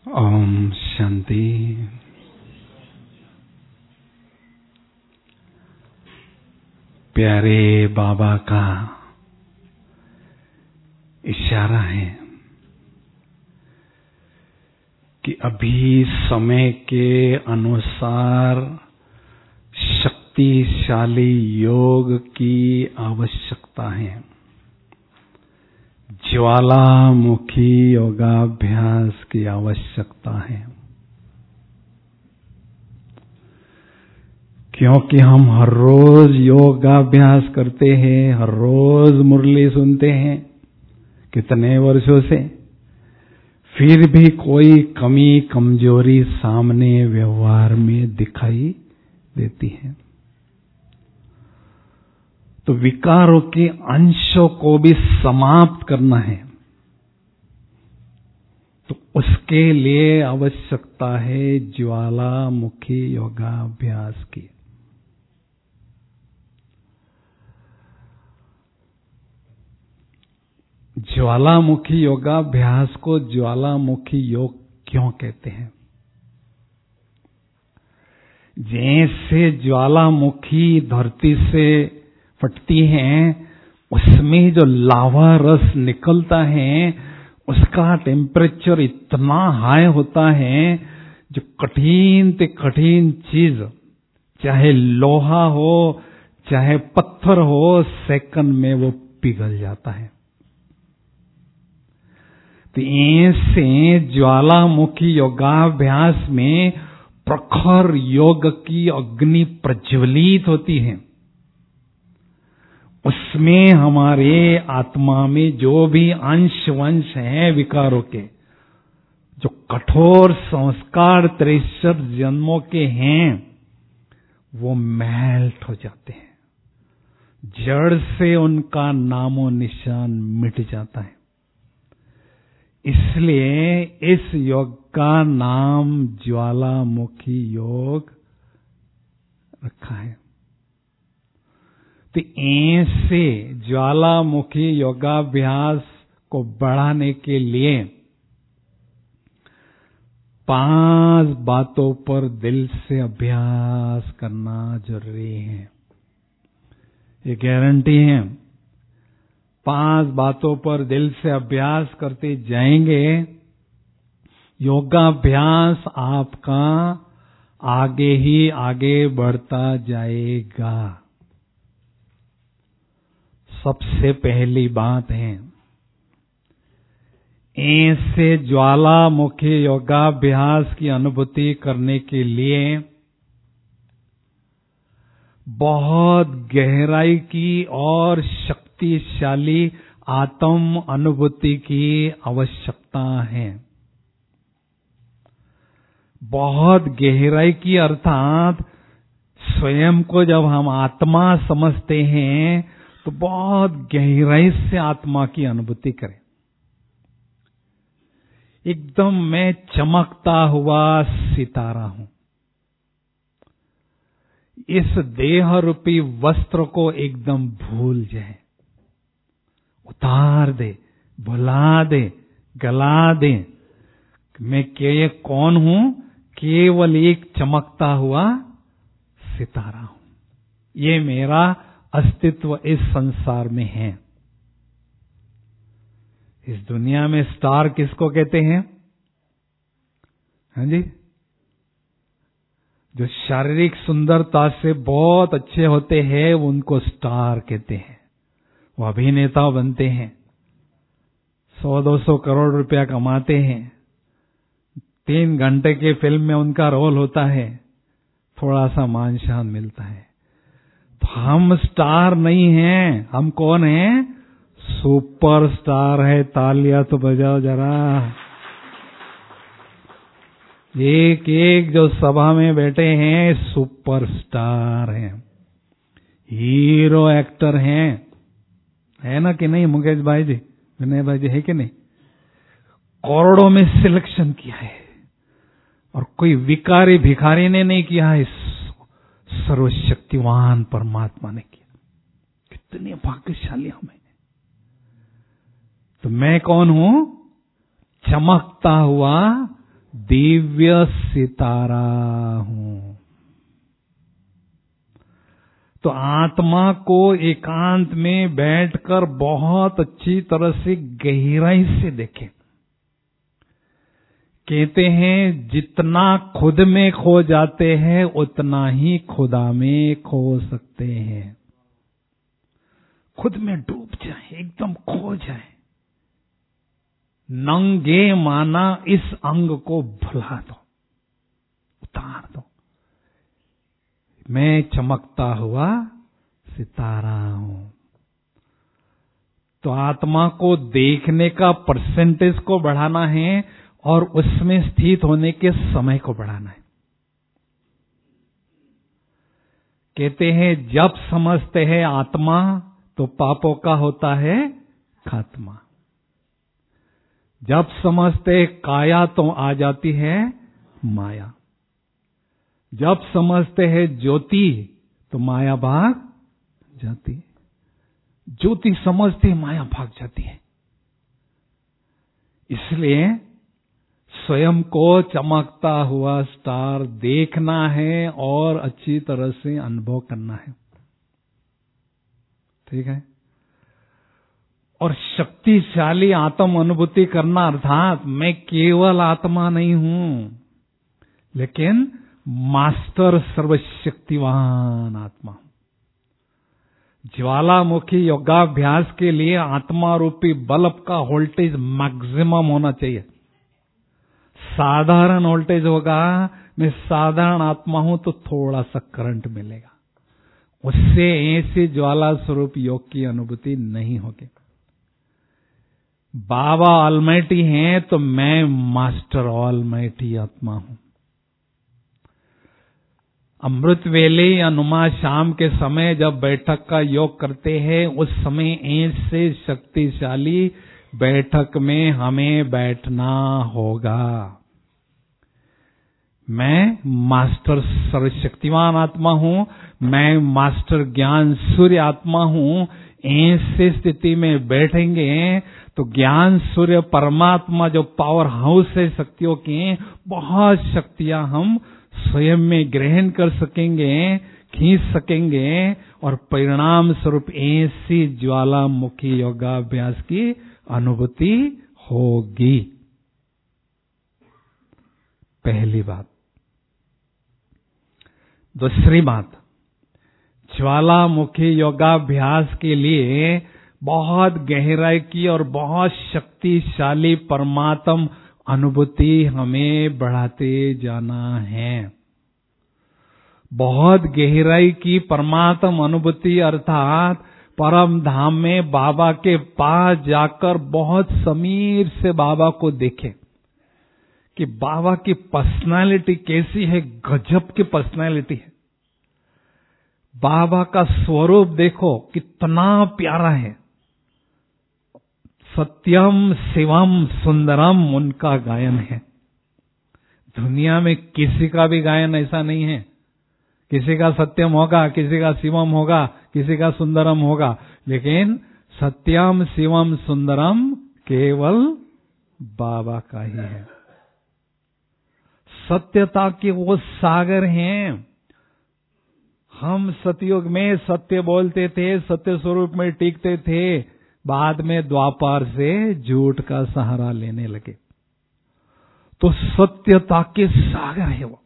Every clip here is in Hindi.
ओम शांति। प्यारे बाबा का इशारा है कि अभी समय के अनुसार शक्तिशाली योग की आवश्यकता है। ज्वालामुखी योगाभ्यास की आवश्यकता है, क्योंकि हम हर रोज योगाभ्यास करते हैं, हर रोज मुरली सुनते हैं कितने वर्षों से, फिर भी कोई कमी कमजोरी सामने व्यवहार में दिखाई देती है। तो विकारों के अंशों को भी समाप्त करना है, तो उसके लिए आवश्यकता है ज्वालामुखी योगाभ्यास की। ज्वालामुखी योगाभ्यास को ज्वालामुखी योग क्यों कहते हैं? जैसे ज्वालामुखी धरती से फटती हैं, उसमें जो लावा रस निकलता है उसका टेम्परेचर इतना हाई होता है, जो कठिन से कठिन चीज, चाहे लोहा हो चाहे पत्थर हो, सेकंड में वो पिघल जाता है। तो ऐसे ज्वालामुखी योगाभ्यास में प्रखर योग की अग्नि प्रज्वलित होती है। उसमें हमारे आत्मा में जो भी अंश वंश हैं विकारों के, जो कठोर संस्कार 63 जन्मों के हैं, वो मेल्ट हो जाते हैं, जड़ से उनका नामो निशान मिट जाता है। इसलिए इस योग का नाम ज्वालामुखी योग रखा है। तो ऐसे ज्वालामुखी योगाभ्यास को बढ़ाने के लिए 5 बातों पर दिल से अभ्यास करना जरूरी है। ये गारंटी है, 5 बातों पर दिल से अभ्यास करते जाएंगे, योगाभ्यास आपका आगे ही आगे बढ़ता जाएगा। सबसे पहली बात है, ऐसे ज्वालामुखी योगाभ्यास की अनुभूति करने के लिए बहुत गहराई की और शक्तिशाली आत्म अनुभूति की आवश्यकता है। बहुत गहराई की अर्थात स्वयं को जब हम आत्मा समझते हैं तो बहुत गहराई से आत्मा की अनुभूति करें। एकदम मैं चमकता हुआ सितारा हूं। इस देह रूपी वस्त्र को एकदम भूल जाए, उतार दे, भुला दे, गला दे। मैं ये कौन हूं? केवल एक चमकता हुआ सितारा हूं। ये मेरा अस्तित्व इस संसार में है। इस दुनिया में स्टार किसको कहते हैं? हाँ जी, जो शारीरिक सुंदरता से बहुत अच्छे होते हैं उनको स्टार कहते हैं। वो अभिनेता बनते हैं, 100-200 करोड़ रुपया कमाते हैं, 3 घंटे के फिल्म में उनका रोल होता है, थोड़ा सा मान शान मिलता है। तो हम स्टार नहीं हैं। हम कौन हैं? सुपर स्टार है। तालियां तो बजाओ जरा। एक एक जो सभा में बैठे हैं सुपर स्टार हैं, हीरो एक्टर हैं, है ना कि नहीं मुकेश भाई जी, विनय भाई जी, है कि नहीं? करोड़ों में सिलेक्शन किया है और कोई विकारी भिखारी ने नहीं किया है, सर्वशक्तिवान परमात्मा ने किया। कितने भाग्यशाली हमें। तो मैं कौन हूं? चमकता हुआ दिव्य सितारा हूं। तो आत्मा को एकांत में बैठकर बहुत अच्छी तरह से गहराई से देखें। कहते हैं जितना खुद में खो जाते हैं उतना ही खुदा में खो सकते हैं। खुद में डूब जाए, एकदम खो जाए, नंगे माना इस अंग को भुला दो, उतार दो। मैं चमकता हुआ सितारा हूं। तो आत्मा को देखने का परसेंटेज को बढ़ाना है और उसमें स्थित होने के समय को बढ़ाना है। कहते हैं जब समझते हैं आत्मा तो पापों का होता है खात्मा। जब समझते काया तो आ जाती है माया। जब समझते हैं ज्योति तो माया भाग जाती है। ज्योति समझते माया भाग जाती है। इसलिए स्वयं को चमकता हुआ स्टार देखना है और अच्छी तरह से अनुभव करना है। ठीक है। और शक्तिशाली आत्म अनुभूति करना अर्थात मैं केवल आत्मा नहीं हूं, लेकिन मास्टर सर्वशक्तिवान आत्मा। ज्वालामुखी योगाभ्यास के लिए आत्मा रूपी बल्ब का वोल्टेज मैक्सिमम होना चाहिए। साधारण वोल्टेज होगा, मैं साधारण आत्मा हूं तो थोड़ा सा करंट मिलेगा, उससे ऐसे ज्वाला स्वरूप योग की अनुभूति नहीं होगी। बाबा ऑलमाइटी हैं तो मैं मास्टर ऑलमाइटी आत्मा हूं। अमृत वेले या नुमा शाम के समय जब बैठक का योग करते हैं, उस समय ऐसे शक्तिशाली बैठक में हमें बैठना होगा। मैं मास्टर सर्वशक्तिवान आत्मा हूं, मैं मास्टर ज्ञान सूर्य आत्मा हूं। ऐसे स्थिति में बैठेंगे तो ज्ञान सूर्य परमात्मा जो पावर हाउस है शक्तियों की, बहुत शक्तियां हम स्वयं में ग्रहण कर सकेंगे, खींच सकेंगे और परिणाम स्वरूप ऐसी ज्वालामुखी योगाभ्यास की अनुभूति होगी। पहली बात। दूसरी बात, ज्वालामुखी योगाभ्यास के लिए बहुत गहराई की और बहुत शक्तिशाली परमात्म अनुभूति हमें बढ़ाते जाना है। बहुत गहराई की परमात्म अनुभूति अर्थात परम धाम में बाबा के पास जाकर बहुत समीर से बाबा को देखें कि बाबा की पर्सनालिटी कैसी है। गजब की पर्सनालिटी है। बाबा का स्वरूप देखो कितना प्यारा है। सत्यम शिवम सुंदरम उनका गायन है। दुनिया में किसी का भी गायन ऐसा नहीं है। किसी का सत्यम होगा, किसी का शिवम होगा, किसी का सुंदरम होगा, लेकिन सत्यम शिवम सुंदरम केवल बाबा का ही है। सत्यता के वो सागर हैं। हम सतयुग में सत्य बोलते थे, सत्य स्वरूप में टिकते थे, बाद में द्वापर से झूठ का सहारा लेने लगे। तो सत्यता के सागर है वो।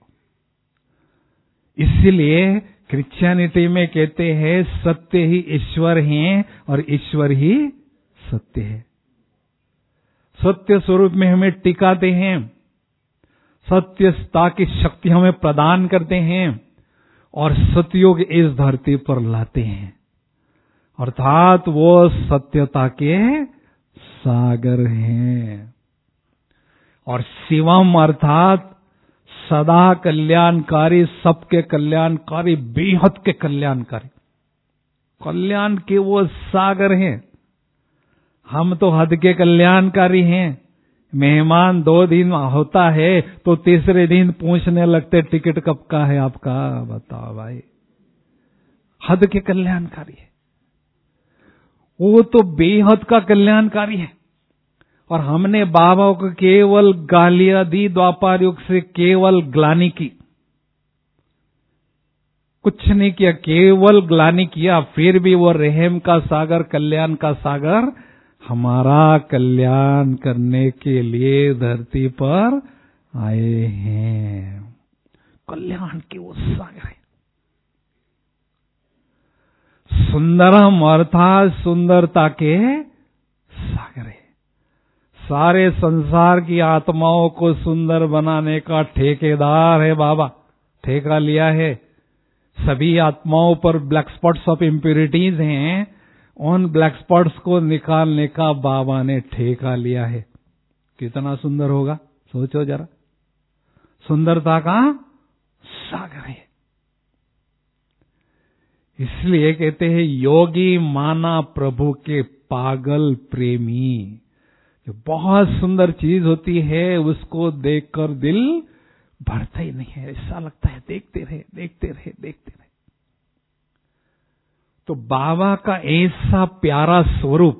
इसलिए क्रिश्चियनिटी में कहते हैं सत्य ही ईश्वर हैं और ईश्वर ही सत्य है। सत्य स्वरूप में हमें टिकाते हैं, सत्यता की शक्ति हमें प्रदान करते हैं और सतयुग इस धरती पर लाते हैं। अर्थात वो सत्यता के सागर हैं। और शिवम अर्थात सदा कल्याणकारी, सबके कल्याणकारी, बेहद के कल्याणकारी, कल्याण के वो सागर हैं। हम तो हद के कल्याणकारी हैं। मेहमान 2 दिन होता है तो तीसरे दिन पूछने लगते टिकट कब का है आपका, बताओ भाई। हद के कल्याणकारी है वो, तो बेहद का कल्याणकारी है। और हमने बाबा को केवल गालियां दी, द्वापर युग से केवल ग्लानि की, कुछ नहीं किया, केवल ग्लानि किया। फिर भी वो रहम का सागर, कल्याण का सागर हमारा कल्याण करने के लिए धरती पर आए हैं। कल्याण के वो सागर है। सुंदरम अर्थात सुंदरता के सागर है। सारे संसार की आत्माओं को सुंदर बनाने का ठेकेदार है बाबा, ठेका लिया है। सभी आत्माओं पर ब्लैक स्पॉट्स ऑफ इम्प्योरिटीज हैं, उन ब्लैक स्पॉट्स को निकालने का बाबा ने ठेका लिया है। कितना सुंदर होगा, सोचो जरा। सुंदरता का सागर है। इसलिए कहते हैं योगी माना प्रभु के पागल प्रेमी। जो बहुत सुंदर चीज होती है उसको देखकर दिल भरता ही नहीं है, ऐसा लगता है देखते रहे देखते रहे देखते रहे। तो बाबा का ऐसा प्यारा स्वरूप,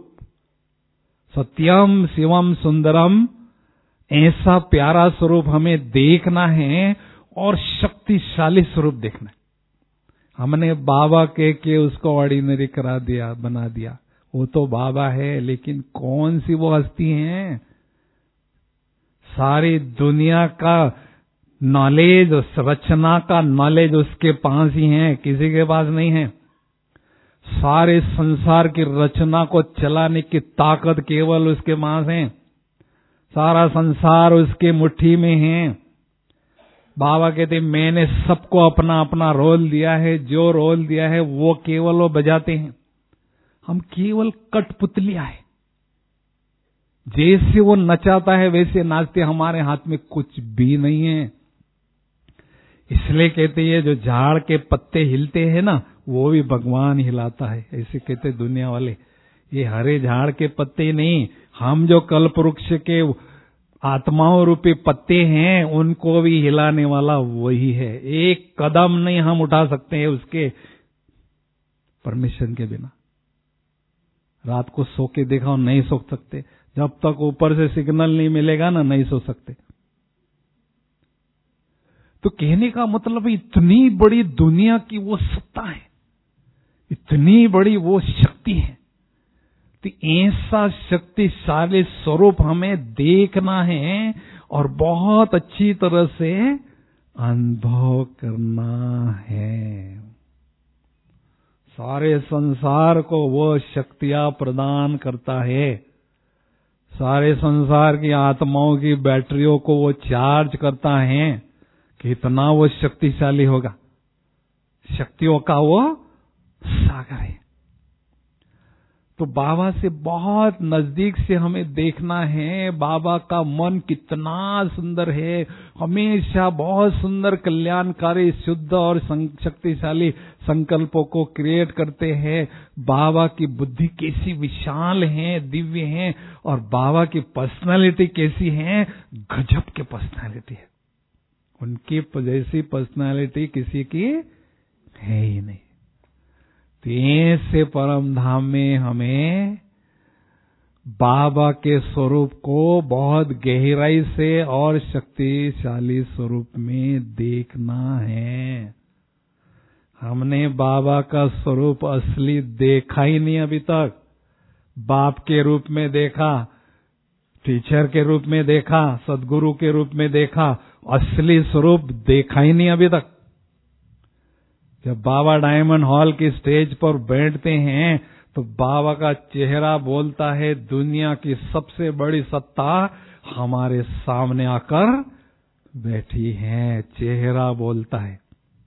सत्यम शिवम सुंदरम, ऐसा प्यारा स्वरूप हमें देखना है और शक्तिशाली स्वरूप देखना है। हमने बाबा के उसको ऑर्डिनरी करा दिया, बना दिया। वो तो बाबा है, लेकिन कौन सी वो हस्ती हैं? सारी दुनिया का नॉलेज, रचना का नॉलेज उसके पास ही है, किसी के पास नहीं है। सारे संसार की रचना को चलाने की ताकत केवल उसके पास है। सारा संसार उसके मुट्ठी में है। बाबा कहते मैंने सबको अपना अपना रोल दिया है, जो रोल दिया है वो केवल वो बजाते हैं, हम केवल कठपुतलियां हैं। जैसे वो नचाता है वैसे नाचते, हमारे हाथ में कुछ भी नहीं है। इसलिए कहते हैं जो झाड़ के पत्ते हिलते हैं ना, वो भी भगवान हिलाता है, ऐसे कहते दुनिया वाले। ये हरे झाड़ के पत्ते नहीं, हम जो कल्प वृक्ष के आत्माओं रूपी पत्ते हैं उनको भी हिलाने वाला वही है। एक कदम नहीं हम उठा सकते हैं उसके परमिशन के बिना। रात को सो के देखा और नहीं सो सकते, जब तक ऊपर से सिग्नल नहीं मिलेगा ना, नहीं सो सकते। तो कहने का मतलब इतनी बड़ी दुनिया की वो सत्ता है, इतनी बड़ी वो शक्ति है, तो ऐसा शक्तिशाली स्वरूप हमें देखना है और बहुत अच्छी तरह से अनुभव करना है। सारे संसार को वो शक्तियां प्रदान करता है, सारे संसार की आत्माओं की बैटरियों को वो चार्ज करता है। कितना वो शक्तिशाली होगा, शक्तियों का वो सागर है। तो बाबा से बहुत नजदीक से हमें देखना है, बाबा का मन कितना सुंदर है, हमेशा बहुत सुंदर कल्याणकारी शुद्ध और शक्तिशाली संकल्पों को क्रिएट करते हैं। बाबा की बुद्धि कैसी विशाल है, दिव्य है, और बाबा की पर्सनालिटी कैसी है, गजब की पर्सनालिटी है। उनकी जैसी पर्सनालिटी किसी की है ही नहीं। ऐसे परम धाम में हमें बाबा के स्वरूप को बहुत गहराई से और शक्तिशाली स्वरूप में देखना है। हमने बाबा का स्वरूप असली देखा ही नहीं अभी तक। बाप के रूप में देखा, टीचर के रूप में देखा, सदगुरु के रूप में देखा, असली स्वरूप देखा ही नहीं अभी तक। जब बाबा डायमंड हॉल की स्टेज पर बैठते हैं तो बाबा का चेहरा बोलता है दुनिया की सबसे बड़ी सत्ता हमारे सामने आकर बैठी है, चेहरा बोलता है।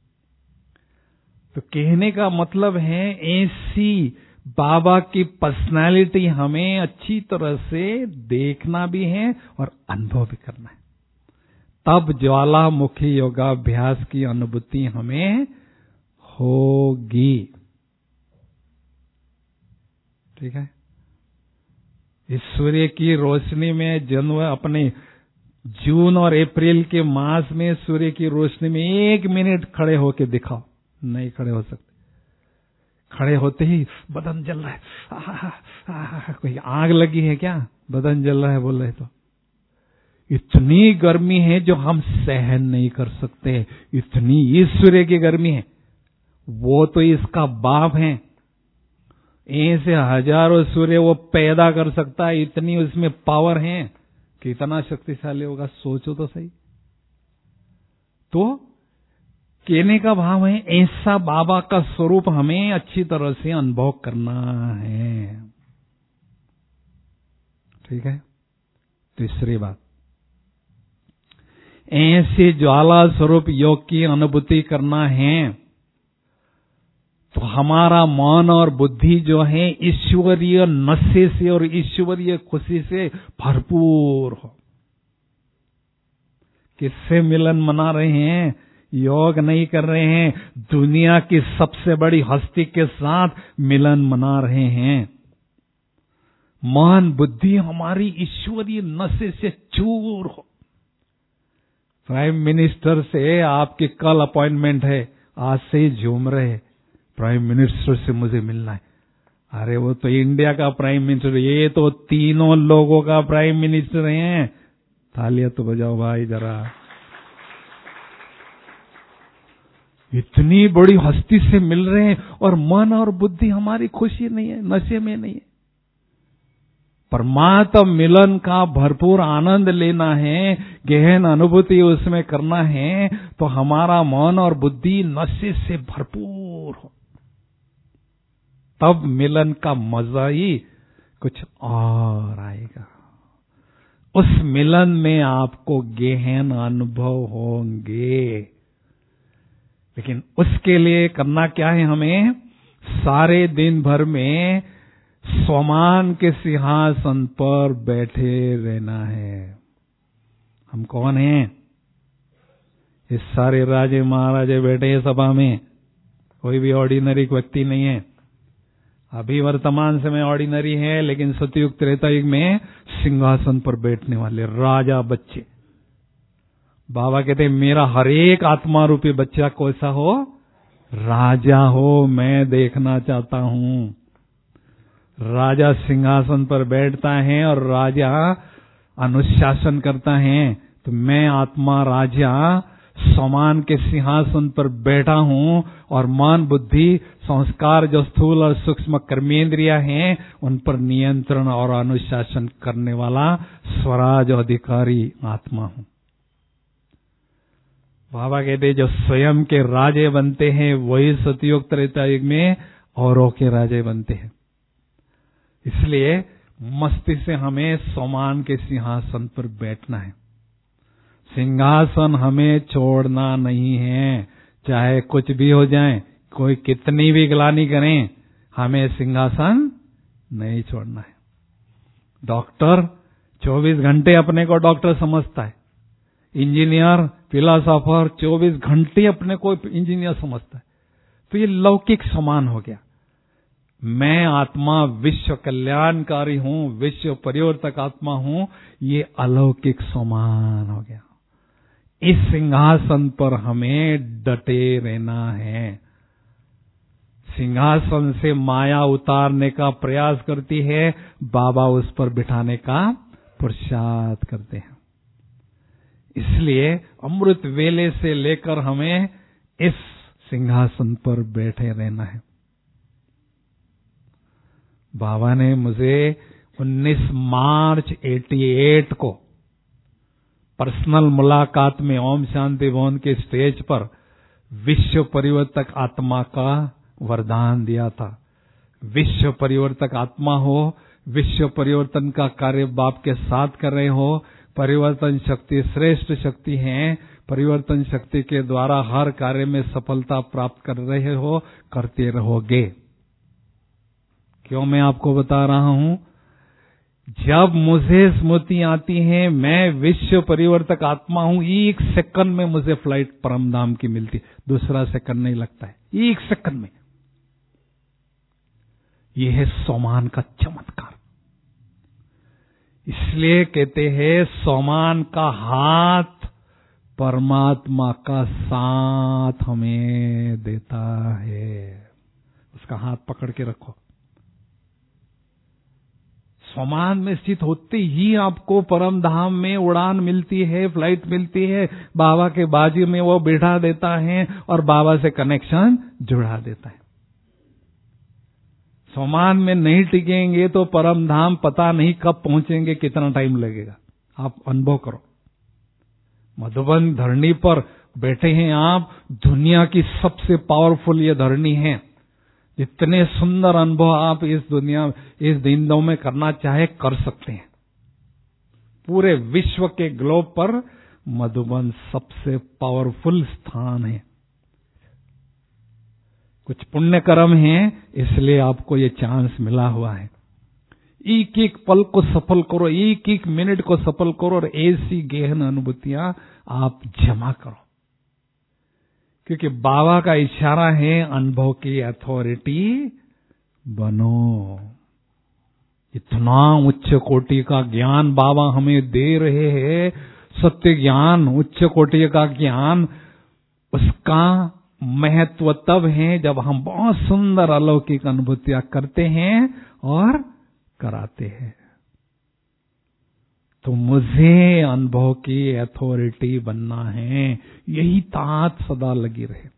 तो कहने का मतलब है ऐसी बाबा की पर्सनालिटी हमें अच्छी तरह से देखना भी है और अनुभव भी करना है, तब ज्वालामुखी योगाभ्यास की अनुभूति हमें होगी। ठीक है। इस सूर्य की रोशनी में जन्म अपने जून और अप्रैल के मास में सूर्य की रोशनी में 1 मिनट खड़े होके दिखाओ, नहीं खड़े हो सकते। खड़े होते ही बदन जल रहा है, कोई आग लगी है क्या, बदन जल रहा है बोल रहे तो। इतनी गर्मी है जो हम सहन नहीं कर सकते, इतनी ईश्वरीय की गर्मी है। वो तो इसका बाप है, ऐसे हजारों सूर्य वो पैदा कर सकता है, इतनी उसमें पावर है, कितना शक्तिशाली होगा, सोचो तो सही। तो कहने का भाव है ऐसा बाबा का स्वरूप हमें अच्छी तरह से अनुभव करना है। ठीक है। तीसरी बात, ऐसे ज्वाला स्वरूप योग की अनुभूति करना है तो हमारा मन और बुद्धि जो है ईश्वरीय नशे से और ईश्वरीय खुशी से भरपूर हो। किससे मिलन मना रहे हैं? योग नहीं कर रहे हैं, दुनिया की सबसे बड़ी हस्ती के साथ मिलन मना रहे हैं। मन बुद्धि हमारी ईश्वरीय नशे से चूर हो। प्राइम मिनिस्टर से आपकी कल अपॉइंटमेंट है, आज से ही झूम रहे, प्राइम मिनिस्टर से मुझे मिलना है। अरे वो तो इंडिया का प्राइम मिनिस्टर, ये तो तीनों लोगों का प्राइम मिनिस्टर हैं। तालियां तो बजाओ भाई जरा। इतनी बड़ी हस्ती से मिल रहे हैं और मन और बुद्धि हमारी खुशी नहीं है, नशे में नहीं है। परमात्मा मिलन का भरपूर आनंद लेना है, गहन अनुभूति उसमें करना है तो हमारा मन और बुद्धि नशे से भरपूर हो, तब मिलन का मजा ही कुछ और आएगा। उस मिलन में आपको गहन अनुभव होंगे। लेकिन उसके लिए करना क्या है? हमें सारे दिन भर में स्वमान के सिंहासन पर बैठे रहना है। हम कौन हैं? इस सारे राजे महाराजे बैठे हैं सभा में, कोई भी ऑर्डिनरी व्यक्ति नहीं है। अभी वर्तमान समय ऑर्डिनरी है, लेकिन सतयुग त्रेता युग में सिंहासन पर बैठने वाले राजा बच्चे। बाबा कहते हैं मेरा हर एक आत्मा रूपी बच्चा कैसा हो? राजा हो, मैं देखना चाहता हूं। राजा सिंहासन पर बैठता है और राजा अनुशासन करता है, तो मैं आत्मा राजा समान के सिंहासन पर बैठा हूं और मन बुद्धि संस्कार जो स्थूल और सूक्ष्म कर्मेंद्रिया हैं उन पर नियंत्रण और अनुशासन करने वाला स्वराज अधिकारी आत्मा हूं। बाबा कहते जो स्वयं के राजे बनते हैं वही सतयुग त्रेता युग में औरों के राजे बनते हैं। इसलिए मस्ती से हमें समान के सिंहासन पर बैठना है। सिंहासन हमें छोड़ना नहीं है, चाहे कुछ भी हो जाए, कोई कितनी भी ग्लानि करें, हमें सिंहासन नहीं छोड़ना है। डॉक्टर 24 घंटे अपने को डॉक्टर समझता है, इंजीनियर फिलोसोफर 24 घंटे अपने को इंजीनियर समझता है। तो ये लौकिक समान हो गया। मैं आत्मा विश्व कल्याणकारी हूं, विश्व परिवर्तक आत्मा हूं, ये अलौकिक समान हो गया। इस सिंहासन पर हमें डटे रहना है। सिंहासन से माया उतारने का प्रयास करती है, बाबा उस पर बिठाने का पुरुषार्थ करते हैं। इसलिए अमृत वेले से लेकर हमें इस सिंहासन पर बैठे रहना है। बाबा ने मुझे 19 मार्च 88 को पर्सनल मुलाकात में ओम शांति भवन के स्टेज पर विश्व परिवर्तक आत्मा का वरदान दिया था। विश्व परिवर्तक आत्मा हो, विश्व परिवर्तन का कार्य बाप के साथ कर रहे हो, परिवर्तन शक्ति श्रेष्ठ शक्ति है, परिवर्तन शक्ति के द्वारा हर कार्य में सफलता प्राप्त कर रहे हो, करते रहोगे। क्यों मैं आपको बता रहा हूं? जब मुझे स्मृति आती है मैं विश्व परिवर्तक आत्मा हूं, एक सेकंड में मुझे फ्लाइट परमधाम की मिलती, दूसरा सेकंड नहीं लगता है, एक सेकंड में। यह है सोमान का चमत्कार। इसलिए कहते हैं सोमान का हाथ परमात्मा का साथ हमें देता है। उसका हाथ पकड़ के रखो। स्वमान में स्थित होते ही आपको परम धाम में उड़ान मिलती है, फ्लाइट मिलती है, बाबा के बाजू में वो बिठा देता है और बाबा से कनेक्शन जुड़ा देता है। स्वमान में नहीं टिकेंगे तो परम धाम पता नहीं कब पहुंचेंगे, कितना टाइम लगेगा। आप अनुभव करो। मधुबन धरणी पर बैठे हैं आप, दुनिया की सबसे पावरफुल ये धरणी है। इतने सुंदर अनुभव आप इस दिनों में करना चाहे कर सकते हैं। पूरे विश्व के ग्लोब पर मधुबन सबसे पावरफुल स्थान है। कुछ पुण्य कर्म है, इसलिए आपको ये चांस मिला हुआ है। एक एक पल को सफल करो, एक एक मिनट को सफल करो और ऐसी गहन अनुभूतियां आप जमा करो, क्योंकि बाबा का इशारा है अनुभव की अथॉरिटी बनो। इतना उच्च कोटि का ज्ञान बाबा हमें दे रहे हैं, सत्य ज्ञान, उच्च कोटि का ज्ञान। उसका महत्व तब है जब हम बहुत सुंदर अलौकिक अनुभूतियां करते हैं और कराते हैं। तो मुझे अनुभव की अथॉरिटी बनना है, यही तात सदा लगी रहे।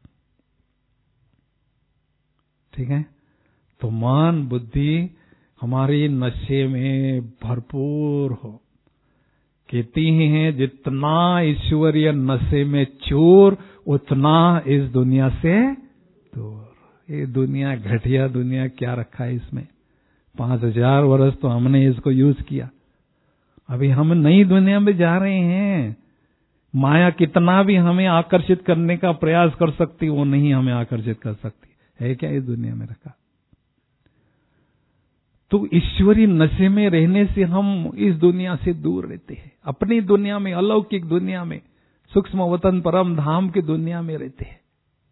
ठीक है। तो मन बुद्धि हमारी नशे में भरपूर हो। कहती हैं जितना ईश्वरीय नशे में चूर, उतना इस दुनिया से दूर। ये दुनिया घटिया दुनिया, क्या रखा है इसमें? 5000 वर्ष तो हमने इसको यूज किया। अभी हम नई दुनिया में जा रहे हैं। माया कितना भी हमें आकर्षित करने का प्रयास कर सकती, वो नहीं हमें आकर्षित कर सकती है। क्या इस दुनिया में रखा? तो ईश्वरी नशे में रहने से हम इस दुनिया से दूर रहते हैं। अपनी दुनिया में, अलौकिक दुनिया में, सूक्ष्म वतन परम धाम की दुनिया में रहते हैं।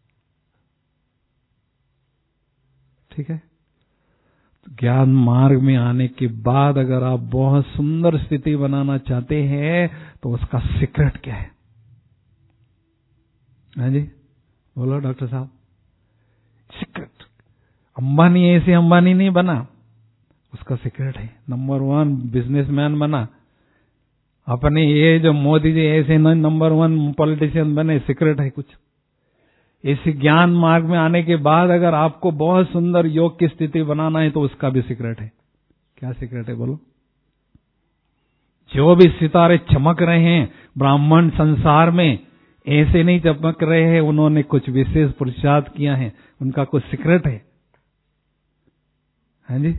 ठीक है। ज्ञान मार्ग में आने के बाद अगर आप बहुत सुंदर स्थिति बनाना चाहते हैं तो उसका सीक्रेट क्या है? हाँ जी, बोलो डॉक्टर साहब। सीक्रेट। अंबानी ऐसे अंबानी नहीं बना, उसका सीक्रेट है। नंबर 1 बिजनेसमैन बना। अपने ये जो मोदी जी ऐसे नंबर 1 पॉलिटिशियन बने, सीक्रेट है कुछ। इस ज्ञान मार्ग में आने के बाद अगर आपको बहुत सुंदर योग की स्थिति बनाना है तो उसका भी सीक्रेट है। क्या सीक्रेट है बोलो? जो भी सितारे चमक रहे हैं ब्राह्मण संसार में, ऐसे नहीं चमक रहे हैं, उन्होंने कुछ विशेष पुरुषार्थ किया है, उनका कुछ सीक्रेट है। हाँ जी।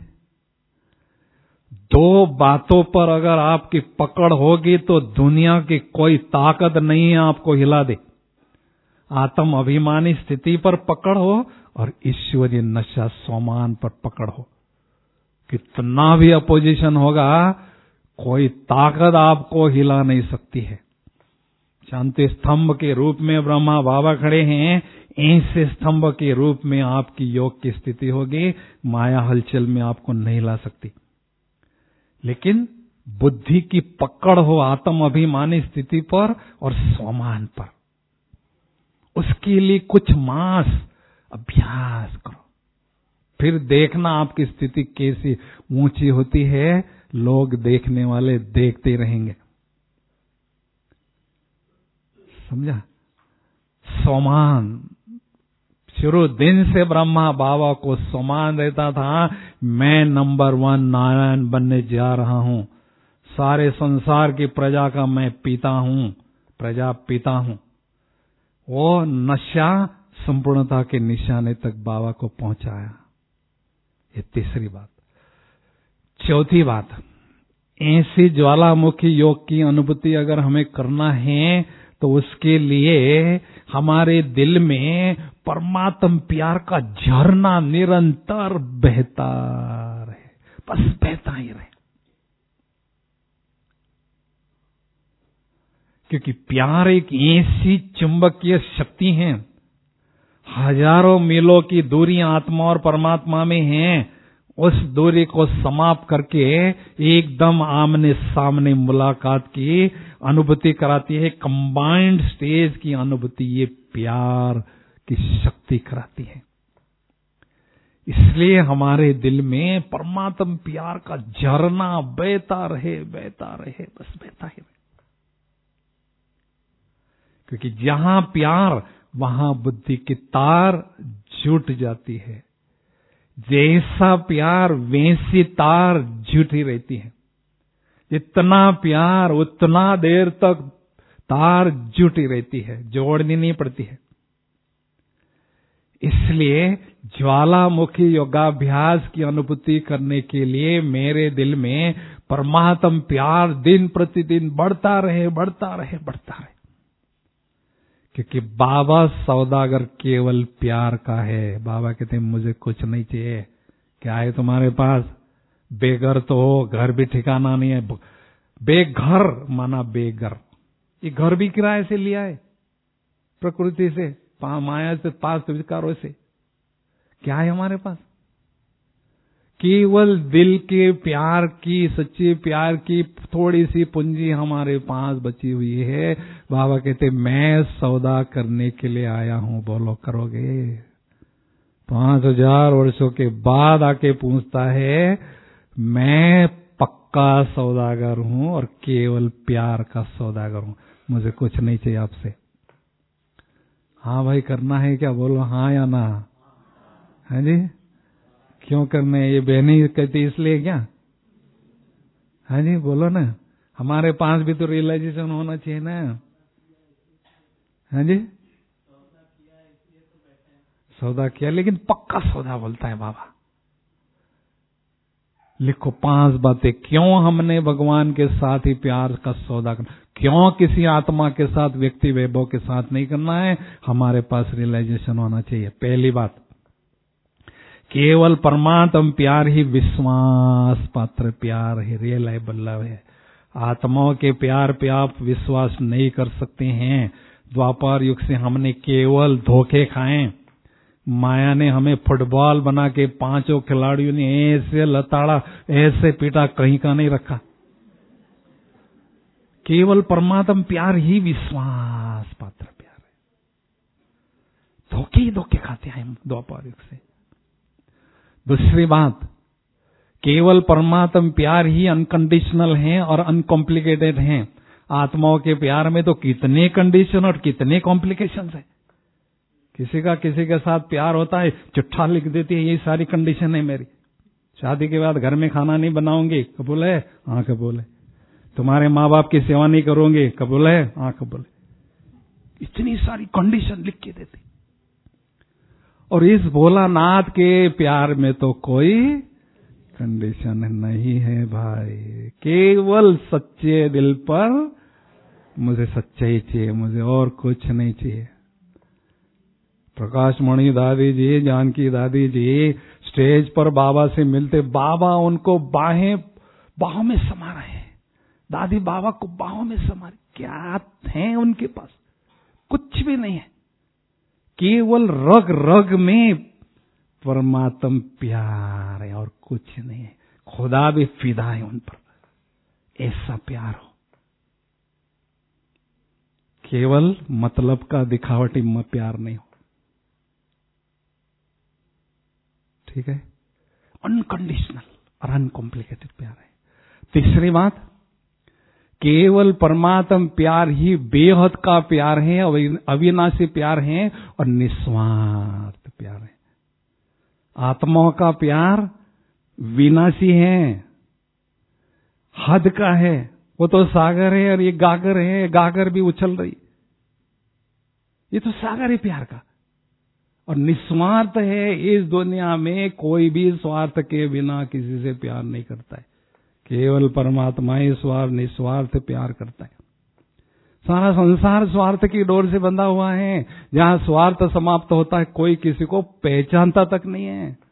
2 बातों पर अगर आपकी पकड़ होगी तो दुनिया की कोई ताकत नहीं है आपको हिला दे। आत्म अभिमानी स्थिति पर पकड़ हो और ईश्वरीय नशा स्वमान पर पकड़ हो। कितना भी अपोजिशन होगा, कोई ताकत आपको हिला नहीं सकती है। शांति स्तंभ के रूप में ब्रह्मा बाबा खड़े हैं, ऐसे स्तंभ के रूप में आपकी योग की स्थिति होगी। माया हलचल में आपको नहीं हिला सकती। लेकिन बुद्धि की पकड़ हो आत्म अभिमानी स्थिति पर और स्वमान पर, उसके लिए कुछ मास अभ्यास करो। फिर देखना आपकी स्थिति कैसी ऊंची होती है। लोग देखने वाले देखते रहेंगे। समझा? स्वमान शुरू दिन से ब्रह्मा बाबा को स्वमान रहता था, मैं नंबर 1 नारायण बनने जा रहा हूं। सारे संसार की प्रजा का मैं पिता हूं, प्रजा पिता हूं। वो नशा संपूर्णता के निशाने तक बाबा को पहुंचाया। ये तीसरी बात। चौथी बात, ऐसी ज्वालामुखी योग की अनुभूति अगर हमें करना है तो उसके लिए हमारे दिल में परमात्म प्यार का झरना निरंतर बहता रहे, बस बहता ही रहे। क्योंकि प्यार एक ऐसी चुंबकीय शक्ति है, हजारों मीलों की दूरी आत्मा और परमात्मा में है। उस दूरी को समाप्त करके एकदम आमने सामने मुलाकात की अनुभूति कराती है। कंबाइंड स्टेज की अनुभूति ये प्यार की शक्ति कराती है। इसलिए हमारे दिल में परमात्म प्यार का झरना बहता रहे, बहता रहे, बस बहता ही रहे। क्योंकि जहां प्यार वहां बुद्धि की तार जुट जाती है। जैसा प्यार वैसी तार जुटी रहती है। जितना प्यार उतना देर तक तार जुटी रहती है, जोड़नी नहीं पड़ती है। इसलिए ज्वालामुखी योगाभ्यास की अनुभूति करने के लिए मेरे दिल में परमात्म प्यार दिन प्रतिदिन बढ़ता रहे, बढ़ता रहे, बढ़ता रहे। क्योंकि बाबा सौदागर केवल प्यार का है। बाबा कहते हैं मुझे कुछ नहीं चाहिए। क्या है तुम्हारे पास? बेघर तो हो, घर भी ठिकाना नहीं है। बेघर माना बेघर। ये घर भी किराए से लिया है, प्रकृति से, माया से, पांच विकारों से। क्या है हमारे पास? केवल दिल के प्यार की, सच्चे प्यार की थोड़ी सी पूंजी हमारे पास बची हुई है। बाबा कहते मैं सौदा करने के लिए आया हूं। बोलो करोगे? 5000 वर्षों के बाद आके पूछता है, मैं पक्का सौदागर हूं और केवल प्यार का सौदागर हूं। मुझे कुछ नहीं चाहिए आपसे। हाँ भाई, करना है क्या? बोलो हाँ या ना। है जी? क्यों करने? ये बहनी कहती इसलिए क्या? हाँ जी, बोलो ना। हमारे पास भी तो रियलाइजेशन होना चाहिए ना। हाँ जी, सौदा किया, लेकिन पक्का सौदा बोलता है बाबा। लिखो 5 बातें क्यों हमने भगवान के साथ ही प्यार का सौदा करना, क्यों किसी आत्मा के साथ, व्यक्ति वैभव के साथ नहीं करना है। हमारे पास रियलाइजेशन होना चाहिए। पहली बात, केवल परमात्म प्यार ही विश्वास पात्र प्यार है, रियलाइबल लव है। आत्माओं के प्यार पे आप विश्वास नहीं कर सकते हैं। द्वापर युग से हमने केवल धोखे खाए। माया ने हमें फुटबॉल बना के 5 खिलाड़ियों ने ऐसे लताड़ा, ऐसे पीटा, कहीं का नहीं रखा। केवल परमात्म प्यार ही विश्वास पात्र प्यार है। धोखे ही धोखे खाते हैं हम द्वापर युग से। दूसरी बात, केवल परमात्म प्यार ही अनकंडीशनल है और अनकॉम्प्लिकेटेड है। आत्माओं के प्यार में तो कितने कंडीशन और कितने कॉम्प्लिकेशंस है। किसी के साथ प्यार होता है, चिट्ठा लिख देती है, ये सारी कंडीशन है मेरी। शादी के बाद घर में खाना नहीं बनाऊंगी, कबूल है? हाँ कबूल है। तुम्हारे माँ बाप की सेवा नहीं करोगे, कबूल है? हाँ कबूल है। इतनी सारी कंडीशन लिख के देती। और इस भोलानाथ के प्यार में तो कोई कंडीशन नहीं है भाई। केवल सच्चे दिल पर मुझे सच्चाई चाहिए, मुझे और कुछ नहीं चाहिए। प्रकाश मणि दादी जी, जानकी दादी जी स्टेज पर बाबा से मिलते, बाबा उनको बाहों में समा रहे हैं। दादी बाबा को बाहों में समा रही। क्या है उनके पास? कुछ भी नहीं है। केवल रग रग में परमात्म प्यार है और कुछ नहीं है। खुदा भी फिदा है उन पर। ऐसा प्यार हो। केवल मतलब का दिखावटी प्यार नहीं हो। ठीक है? अनकंडीशनल और अनकॉम्प्लिकेटेड प्यार है। तीसरी बात, केवल परमात्म प्यार ही बेहद का प्यार है, अविनाशी प्यार है और निस्वार्थ प्यार है। आत्माओं का प्यार विनाशी है, हद का है। वो तो सागर है और ये गागर है, गागर भी उछल रही। ये तो सागर है प्यार का। और निस्वार्थ है। इस दुनिया में कोई भी स्वार्थ के बिना किसी से प्यार नहीं करता है। केवल परमात्मा ही निस्वार्थ प्यार करता है। सारा संसार स्वार्थ की डोर से बंधा हुआ है। जहां स्वार्थ समाप्त होता है, कोई किसी को पहचानता तक नहीं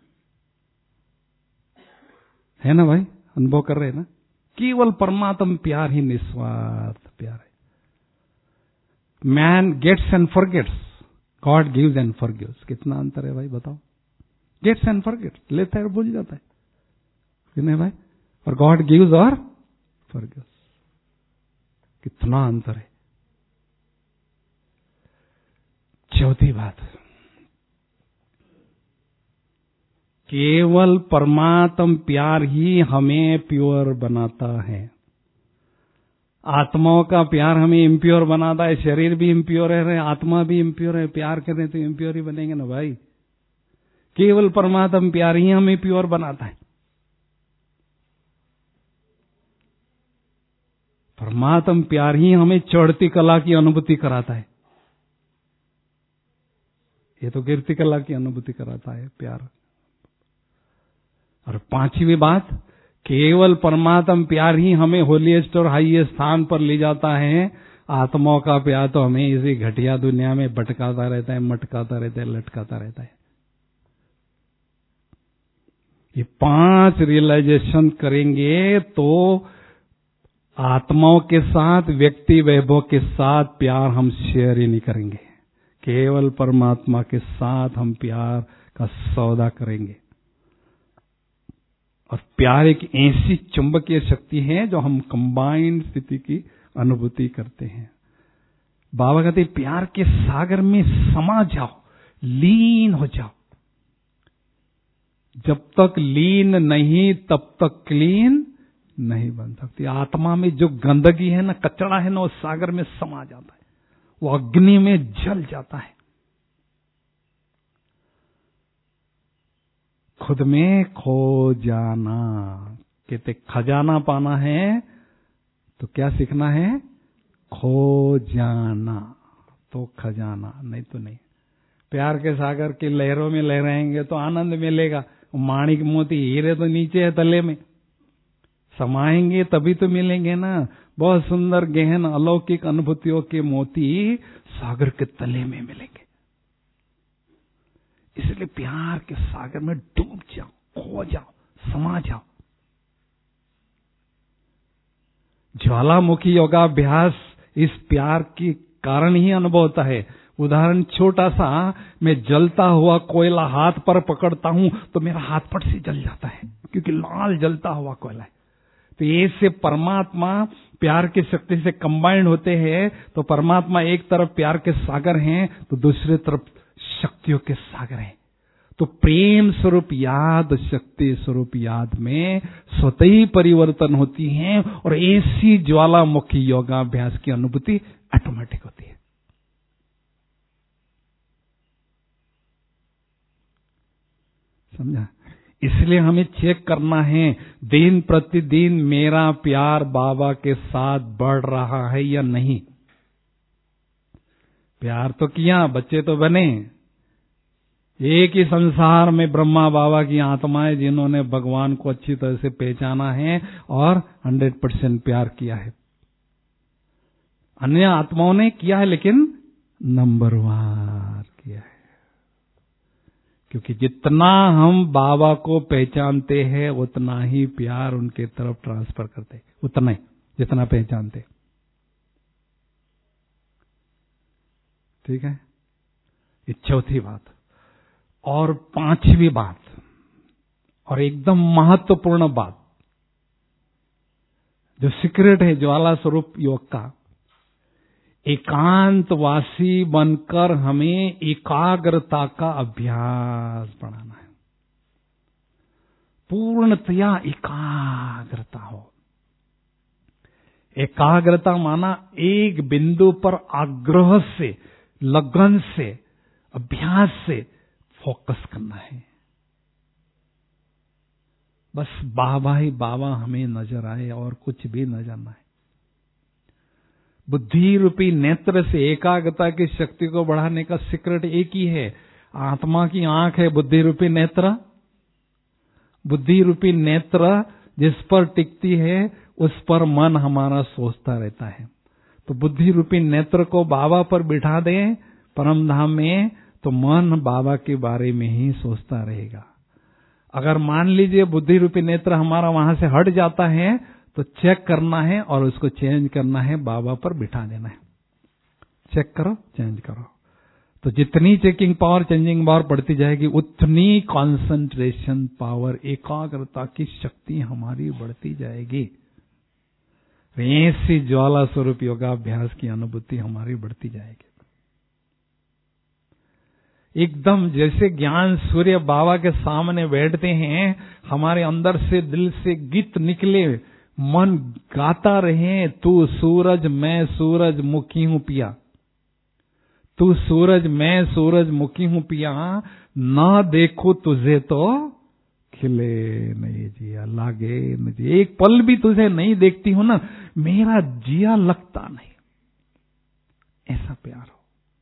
है ना भाई? अनुभव कर रहे हैं ना? केवल परमात्म प्यार ही निस्वार्थ प्यार है। Man gets and forgets, god gives and forgives. कितना अंतर है भाई, बताओ? गेट्स एंड फॉरगेट्स, लेता है और भूल जाता है, नहीं भाई? और गॉड गिव्स और फॉरगिव्स, कितना अंतर है। चौथी बात, केवल परमात्म प्यार ही हमें प्योर बनाता है। आत्माओं का प्यार हमें इम्प्योर बनाता है। शरीर भी इम्प्योर है, आत्मा भी इम्प्योर है। प्यार करें तो इम्प्योर ही बनेंगे ना भाई। केवल परमात्म प्यार ही हमें प्योर बनाता है। परमात्म प्यार ही हमें चढ़ती कला की अनुभूति कराता है। ये तो गिरती कला की अनुभूति कराता है प्यार। और पांचवी बात, केवल परमात्म प्यार ही हमें होलीएस्ट और हाईएस्ट स्थान पर ले जाता है। आत्माओं का प्यार तो हमें इसी घटिया दुनिया में भटकाता रहता है, मटकाता रहता है, लटकाता रहता है। ये 5 रियलाइजेशन करेंगे तो आत्माओं के साथ, व्यक्ति वैभव के साथ प्यार हम शेयर ही नहीं करेंगे। केवल परमात्मा के साथ हम प्यार का सौदा करेंगे। और प्यार एक ऐसी चुंबकीय शक्ति है जो हम कंबाइंड स्थिति की अनुभूति करते हैं। बाबा कहते हैं प्यार के सागर में समा जाओ, लीन हो जाओ। जब तक लीन नहीं तब तक क्लीन नहीं बन सकती। आत्मा में जो गंदगी है ना, कचरा है ना, वो सागर में समा जाता है, वो अग्नि में जल जाता है। खुद में खो जाना। कहते खजाना पाना है तो क्या सीखना है? खो जाना तो खजाना, नहीं तो नहीं। प्यार के सागर की लहरों में लहराएंगे तो आनंद मिलेगा। माणिक मोती हीरे तो नीचे है तले में, समाएंगे तभी तो मिलेंगे ना। बहुत सुंदर गहन अलौकिक अनुभूतियों के मोती सागर के तले में मिलेंगे। इसलिए प्यार के सागर में डूब जाओ, खो जाओ, समा जाओ। ज्वालामुखी योगाभ्यास इस प्यार के कारण ही अनुभव होता है। उदाहरण छोटा सा, मैं जलता हुआ कोयला हाथ पर पकड़ता हूं तो मेरा हाथ पट से जल जाता है, क्योंकि लाल जलता हुआ कोयला है। तो ये से परमात्मा प्यार की शक्ति से कंबाइंड होते हैं। तो परमात्मा एक तरफ प्यार के सागर हैं तो दूसरी तरफ शक्तियों के सागर हैं। तो प्रेम स्वरूप याद, शक्ति स्वरूप याद में स्वतः ही परिवर्तन होती है और ऐसी ज्वालामुखी योगाभ्यास की अनुभूति ऑटोमेटिक होती है। समझा? इसलिए हमें चेक करना है दिन प्रतिदिन मेरा प्यार बाबा के साथ बढ़ रहा है या नहीं। प्यार तो किया, बच्चे तो बने। एक ही संसार में ब्रह्मा बाबा की आत्माएं जिन्होंने भगवान को अच्छी तरह से पहचाना है और 100% प्यार किया है। अन्य आत्माओं ने किया है लेकिन नंबरवार किया है। क्योंकि जितना हम बाबा को पहचानते हैं उतना ही प्यार उनके तरफ ट्रांसफर करते हैं, उतना ही जितना पहचानते। ठीक है, ये चौथी बात। और पांचवी बात, और एकदम महत्वपूर्ण बात, जो सीक्रेट है ज्वाला स्वरूप योग का, एकांतवासी बनकर हमें एकाग्रता का अभ्यास बढ़ाना है। पूर्णतया एकाग्रता हो। एकाग्रता माना एक बिंदु पर आग्रह से, लगन से, अभ्यास से फोकस करना है। बस बाबा ही बाबा हमें नजर आए और कुछ भी नजर ना आए। बुद्धि रूपी नेत्र से एकाग्रता की शक्ति को बढ़ाने का सीक्रेट एक ही है। आत्मा की आंख है बुद्धि रूपी नेत्र। बुद्धि रूपी नेत्र जिस पर टिकती है उस पर मन हमारा सोचता रहता है। तो बुद्धि रूपी नेत्र को बाबा पर बिठा दें परम धाम में, तो मन बाबा के बारे में ही सोचता रहेगा। अगर मान लीजिए बुद्धि रूपी नेत्र हमारा वहां से हट जाता है तो चेक करना है और उसको चेंज करना है, बाबा पर बिठा देना है। चेक करो, चेंज करो। तो जितनी चेकिंग पावर, चेंजिंग पावर बढ़ती जाएगी उतनी कंसंट्रेशन पावर, एकाग्रता की शक्ति हमारी बढ़ती जाएगी। ऐसी ज्वाला स्वरूप योगाभ्यास की अनुभूति हमारी बढ़ती जाएगी। एकदम जैसे ज्ञान सूर्य बाबा के सामने बैठते हैं, हमारे अंदर से दिल से गीत निकले, मन गाता रहे, तू सूरज मैं सूरजमुखी हूं पिया, तू सूरज मैं सूरजमुखी हूं पिया, ना देखो तुझे तो खिले नहीं जिया लागे न जिया। एक पल भी तुझे नहीं देखती हूं ना, मेरा जिया लगता नहीं। ऐसा प्यार हो।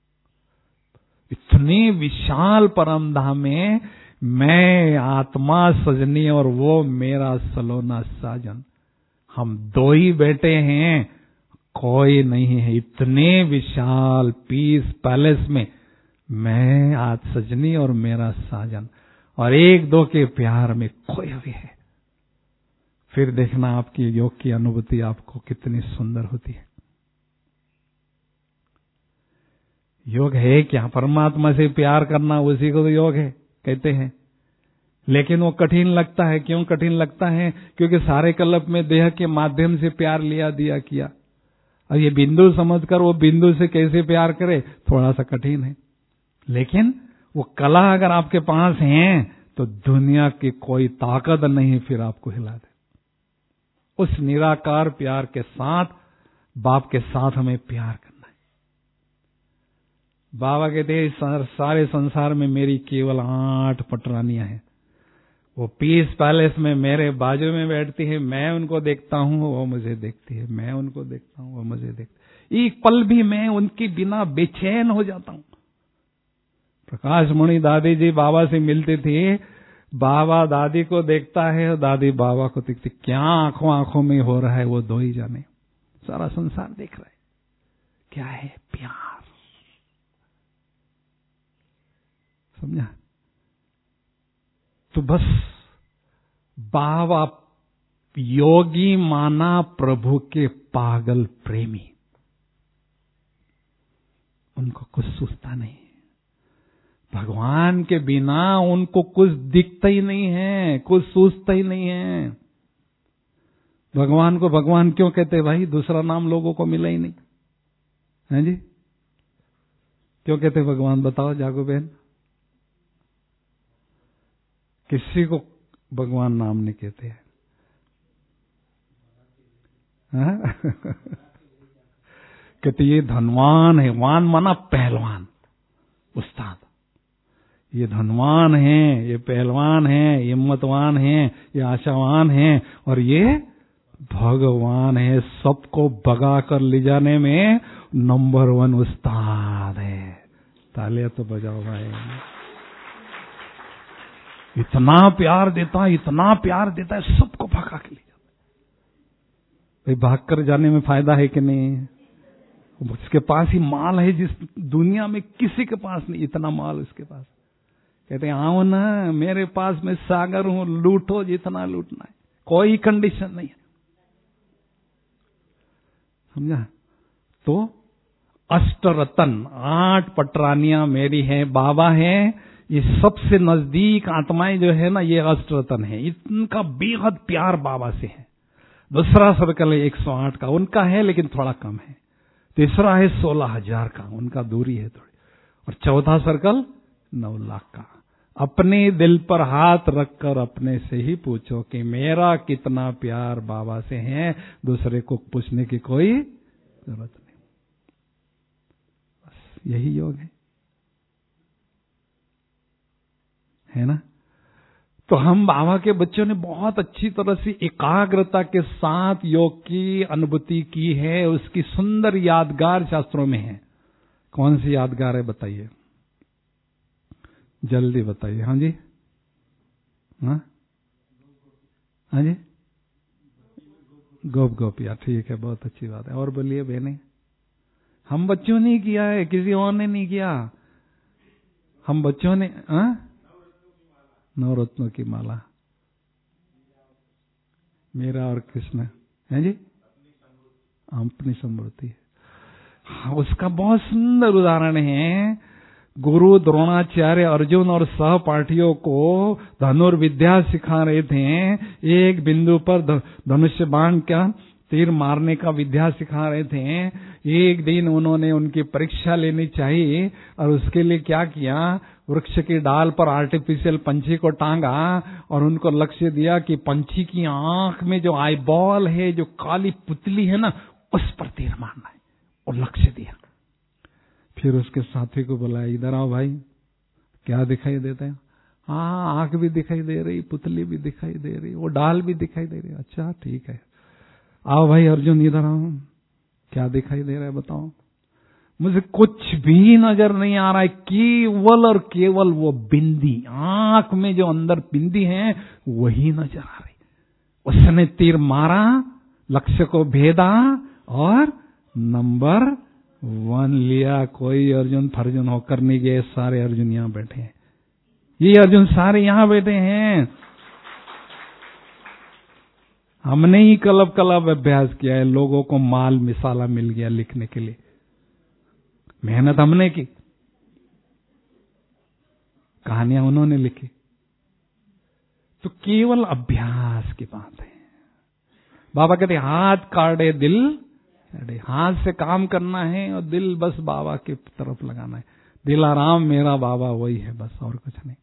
इतने विशाल परम धाम में मैं आत्मा सजनी और वो मेरा सलोना साजन, हम दो ही बेटे हैं, कोई नहीं है। इतने विशाल पीस पैलेस में मैं आज सजनी और मेरा साजन, और एक दो के प्यार में खोए हुए है। फिर देखना आपकी योग की अनुभूति आपको कितनी सुंदर होती है। योग है क्या? परमात्मा से प्यार करना, उसी को तो योग है कहते हैं। लेकिन वो कठिन लगता है। क्यों कठिन लगता है? क्योंकि सारे कल्प में देह के माध्यम से प्यार लिया दिया किया, और ये बिंदु समझकर वो बिंदु से कैसे प्यार करे, थोड़ा सा कठिन है। लेकिन वो कला अगर आपके पास है तो दुनिया की कोई ताकत नहीं फिर आपको हिला दे। उस निराकार प्यार के साथ, बाप के साथ हमें प्यार करना है। बाबा कहते हैं सारे संसार में मेरी केवल 8 पटरानियां हैं। वो पीस पैलेस में मेरे बाजू में बैठती है, मैं उनको देखता हूं, वो मुझे देखती है, मैं उनको देखता हूं, वो मुझे देखती है। एक पल भी मैं उनके बिना बेचैन हो जाता हूं। प्रकाश मणि दादी जी बाबा से मिलते थे, बाबा दादी को देखता है और दादी बाबा को देखती। क्या आंखों आंखों में हो रहा है वो दो ही जाने, सारा संसार देख रहा है। क्या है? प्यार। समझा? तो बस बाबा योगी माना प्रभु के पागल प्रेमी, उनको कुछ सूझता नहीं। भगवान के बिना उनको कुछ दिखता ही नहीं है, कुछ सूझता ही नहीं है। भगवान को भगवान क्यों कहते भाई? दूसरा नाम लोगों को मिला ही नहीं है जी। क्यों कहते भगवान? बताओ जागो बहन। किसी को भगवान नाम नहीं कहते हैं। कहते ये धनवान है। वान माना पहलवान, उस्ताद। ये धनवान है, ये पहलवान है, ये हिम्मतवान है, ये आशावान है, और ये भगवान है। सबको भगा कर ले जाने में नंबर 1 उस्ताद है। तालियां तो बजाओ भाई। इतना प्यार देता है, इतना प्यार देता है, सबको भगा के ले जाता है। भाई भाग कर जाने में फायदा है कि नहीं? उसके पास ही माल है जिस दुनिया में किसी के पास नहीं, इतना माल उसके पास। कहते हैं आओ ना, मेरे पास में सागर हूं, लूटो जितना लूटना है, कोई कंडीशन नहीं है। समझा? तो अष्टरतन, 8 पटरानियां मेरी हैं, बाबा हैं। ये सबसे नजदीक आत्माएं जो है ना, ये अष्टरतन है। इनका बेहद प्यार बाबा से है। दूसरा सर्कल है 108 का, उनका है लेकिन थोड़ा कम है। तीसरा है 16,000 का, उनका दूरी है थोड़ी। और चौथा सर्कल 9 लाख का। अपने दिल पर हाथ रखकर अपने से ही पूछो कि मेरा कितना प्यार बाबा से है। दूसरे को पूछने की कोई जरूरत नहीं। बस यही योग है ना? तो हम बाबा के बच्चों ने बहुत अच्छी तरह से एकाग्रता के साथ योग की अनुभूति की है। उसकी सुंदर यादगार शास्त्रों में है। कौन सी यादगार है बताइए, जल्दी बताइए। हाँ जी, हाँ जी, गोप गोपिया, ठीक है, बहुत अच्छी बात है। और बोलिए बहने। हम बच्चों ने किया है, किसी और ने नहीं किया। हम बच्चों ने नवरत्नों की माला, मेरा और कृष्ण है जी, अपनी समृद्धि। उसका बहुत सुंदर उदाहरण है। गुरु द्रोणाचार्य अर्जुन और सहपाठियों को धनुर्विद्या सिखा रहे थे। एक बिंदु पर धनुष्य बाण का तीर मारने का विद्या सिखा रहे थे। एक दिन उन्होंने उनकी परीक्षा लेनी चाहिए और उसके लिए क्या किया, वृक्ष की डाल पर आर्टिफिशियल पंछी को टांगा और उनको लक्ष्य दिया कि पंछी की आंख में जो आई बॉल है, जो काली पुतली है ना, उस पर तीर मारना है, और लक्ष्य दिया। फिर उसके साथी को बुलाया, इधर आओ भाई, क्या दिखाई देता है? हाँ, आंख भी दिखाई दे रही, पुतली भी दिखाई दे रही, वो डाल भी दिखाई दे रही। अच्छा ठीक है, आओ भाई अर्जुन इधर आओ, क्या दिखाई दे रहा है बताओ? मुझे कुछ भी नजर नहीं आ रहा है, केवल और केवल वो बिंदी, आंख में जो अंदर बिंदी है वही नजर आ रही। उसने तीर मारा, लक्ष्य को भेदा और नंबर 1 लिया। कोई अर्जुन फर्जुन होकर नहीं गए, सारे अर्जुन यहां बैठे हैं। ये अर्जुन सारे यहां बैठे हैं। हमने ही कलब कलब अभ्यास किया है, लोगों को माल मिसाला मिल गया लिखने के लिए, मेहनत हमने की, कहानियां उन्होंने लिखी। तो केवल अभ्यास की बात है। बाबा कहते हाथ काटे दिल, हाथ से काम करना है और दिल बस बाबा की तरफ लगाना है। दिल आराम मेरा बाबा वही है, बस और कुछ नहीं।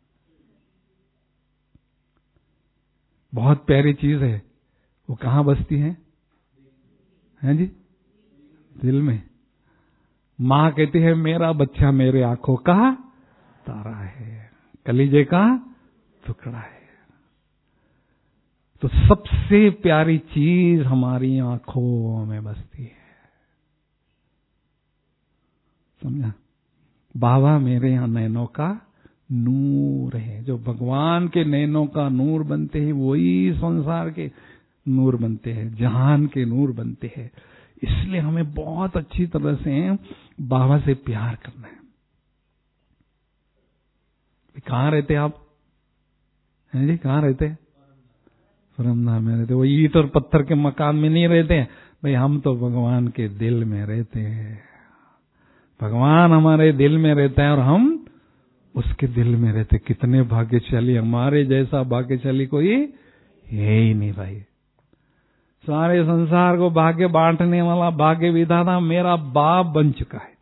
बहुत प्यारी चीज है, वो कहां बसती है? हैं जी? दिल में। मां कहती है मेरा बच्चा मेरे आंखों का तारा है, कलीजे का टुकड़ा है। तो सबसे प्यारी चीज हमारी आंखों में बसती है, समझा? बाबा मेरे यहां नैनों का नूर है। जो भगवान के नैनों का नूर बनते हैं वही संसार के नूर बनते हैं, जहान के नूर बनते हैं। इसलिए हमें बहुत अच्छी तरह से बाबा से प्यार करना है। कहां रहते आप? हैं जी, कहां रहते? परमधाम में रहते। वो ईंट और पत्थर के मकान में नहीं रहते हैं भाई, हम तो भगवान के दिल में रहते हैं। भगवान हमारे दिल में रहता है और हम उसके दिल में रहते। कितने भाग्यशाली, हमारे जैसा भाग्यशाली कोई है ही नहीं भाई। सारे संसार को भाग्य बांटने वाला भाग्य विधाता मेरा बाप बन चुका है।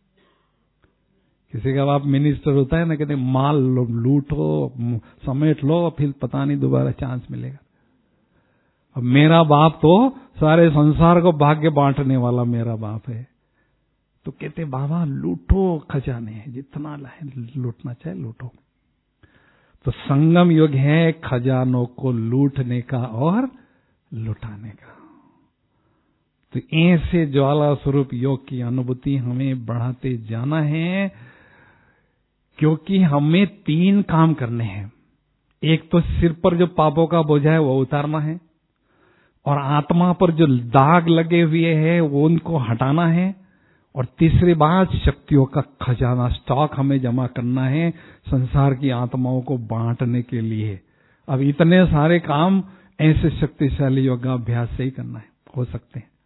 किसी का बाप मिनिस्टर होता है ना, कहते माल लूटो समेट लो, फिर पता नहीं दोबारा चांस मिलेगा। अब मेरा बाप तो सारे संसार को भाग्य बांटने वाला मेरा बाप है। तो कहते बाबा लूटो खजाने, जितना लूटना चाहे लूटो। तो संगम युग है खजानों को लूटने का और लुटाने का। तो ऐसे ज्वाला स्वरूप योग की अनुभूति हमें बढ़ाते जाना है, क्योंकि हमें 3 काम करने हैं। एक तो सिर पर जो पापों का बोझा है वो उतारना है, और आत्मा पर जो दाग लगे हुए हैं वो उनको हटाना है, और तीसरी बात शक्तियों का खजाना स्टॉक हमें जमा करना है संसार की आत्माओं को बांटने के लिए। अब इतने सारे काम ऐसे शक्तिशाली योगाभ्यास से ही करना है, हो सकते हैं।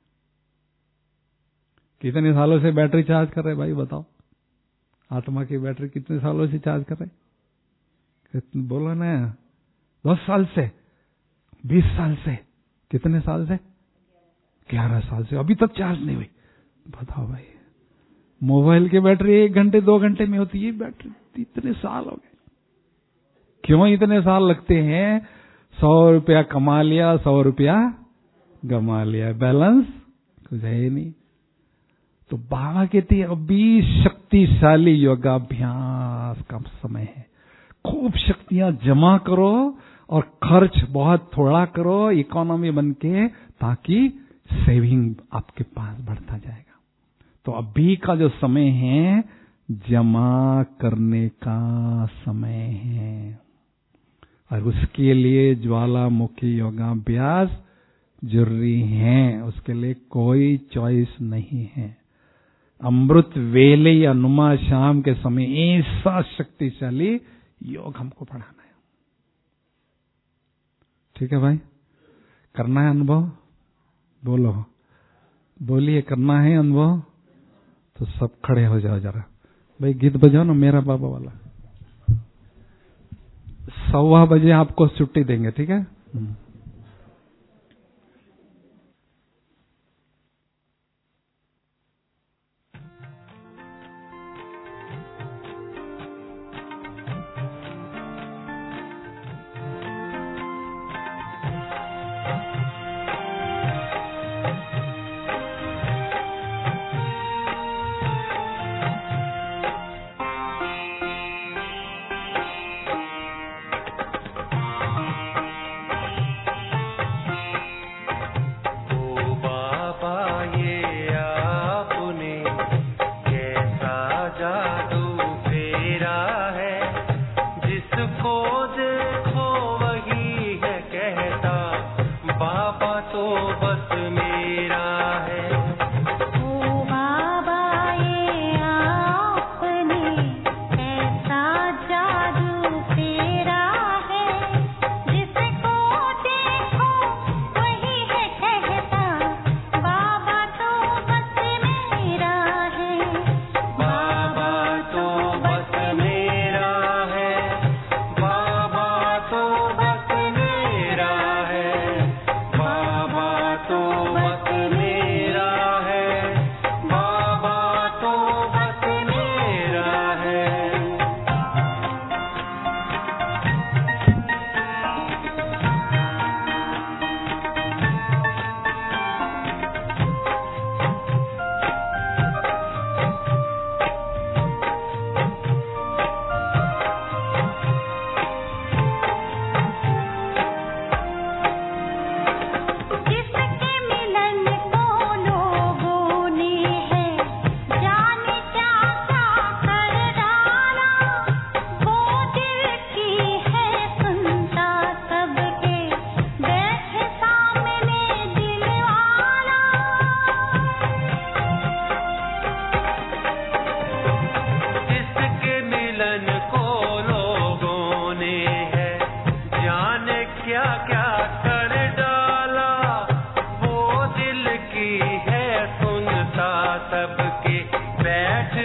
कितने सालों से बैटरी चार्ज कर रहे भाई बताओ? आत्मा की बैटरी कितने सालों से चार्ज कर रहे? बोलो ना, 10 साल से, 20 साल से, कितने साल से? 11 साल से अभी तक चार्ज नहीं हुई। बताओ भाई, मोबाइल की बैटरी 1 घंटे 2 घंटे में होती है बैटरी, इतने साल हो गए। क्यों इतने साल लगते हैं? 100 रुपया कमा लिया, 100 रुपया गमा लिया, बैलेंस कुछ है ही नहीं। तो बाबा कहते हैं अभी शक्तिशाली योगाभ्यास का समय है। खूब शक्तियां जमा करो और खर्च बहुत थोड़ा करो, इकोनॉमी बन के, ताकि सेविंग आपके पास बढ़ता जाएगा। तो अभी का जो समय है जमा करने का समय है, और उसके लिए ज्वालामुखी योगाभ्यास जरूरी है। उसके लिए कोई चॉइस नहीं है। अमृत वेले या नुमा शाम के समय ऐसा शक्तिशाली योग हमको पढ़ाना है। ठीक है भाई, करना है अनुभव? बोलो, बोलिए, करना है अनुभव? तो सब खड़े हो जाओ जरा भाई, गीत बजाओ ना मेरा बाबा वाला। 1:15 बजे आपको छुट्टी देंगे, ठीक है?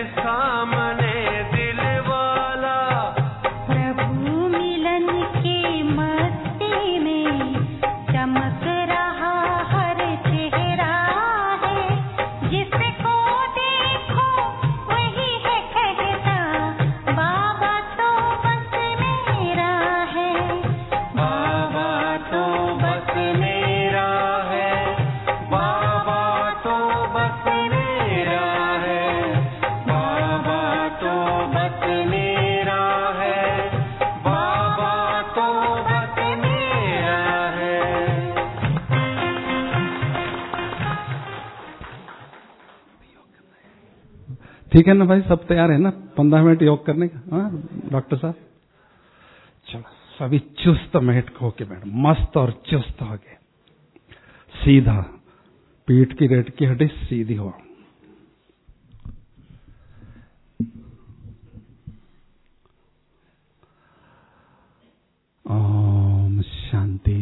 सामने दिल वाला। प्रभु मिलन के मस्ती में चमक रहा हर चेहरा है, जिसको देखो वही है कहता बाबा तो बस मेरा है, बाबा तो बस मेरा है, बाबा तो बस मेरा है, बाबा तो बस मेरा है, बाबा तो बस मेरा है। ठीक है ना भाई, सब तैयार है ना 15 मिनट योग करने का? हाँ डॉक्टर साहब, चलो सभी चुस्त होके बैठो, मस्त और चुस्त हो गए। सीधा पीठ की रेट की हड्डी सीधी हो। ओम शांति।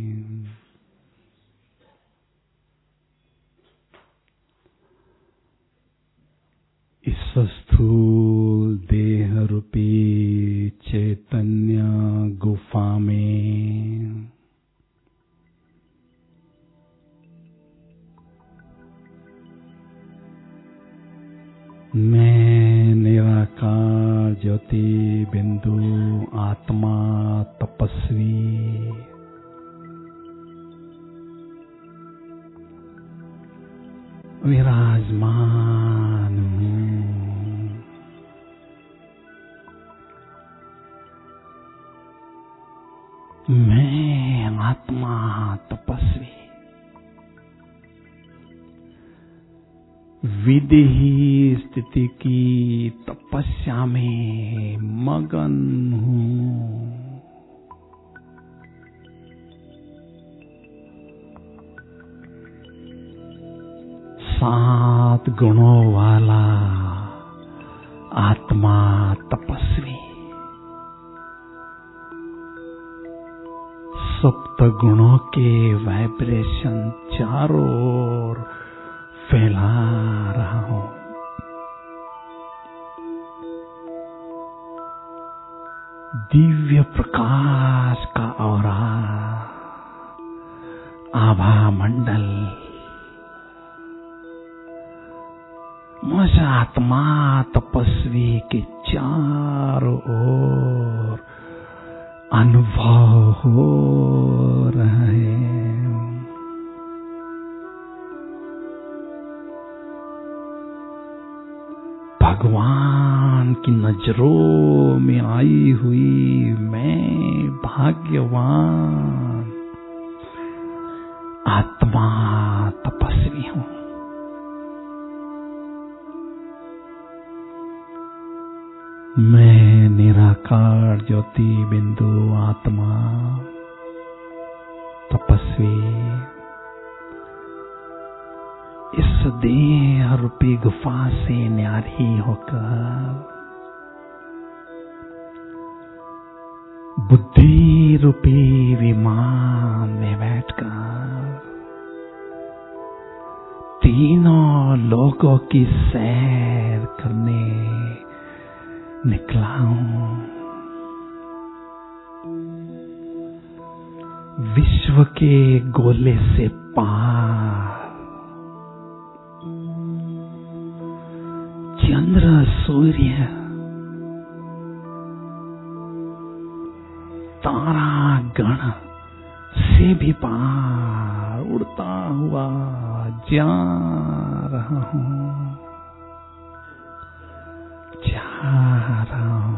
इस स्थूल देह रूपी चैतन्य गुफा में मैं निराकार ज्योति बिंदु आत्मा तपस्वी विराजमान हूँ। मैं आत्मा तपस्वी विदेही स्थिति की तपस्या में मगन हूँ। 7 गुणों वाला आत्मा तपस्वी, सप्त गुणों के वाइब्रेशन चारों ओर फैला रहा हूं। दिव्य प्रकाश का औरा आभा मंडल मुझ आत्मा तपस्वी के चारों ओर अनुभव हो रहा है। भगवान की नजरों में आई हुई मैं भाग्यवान आत्मा तपस्वी हूं। मैं निराकार ज्योति बिंदु आत्मा तपस्वी इस देह रूपी गुफा से न्यारी होकर बुद्धि रूपी विमान में बैठकर तीनों लोगों की सैर करने निकला हूं। विश्व के गोले से पार चंद्र सूर्य तारा गण से भी पार उड़ता हुआ जा रहा हूं, जा रहा हूं।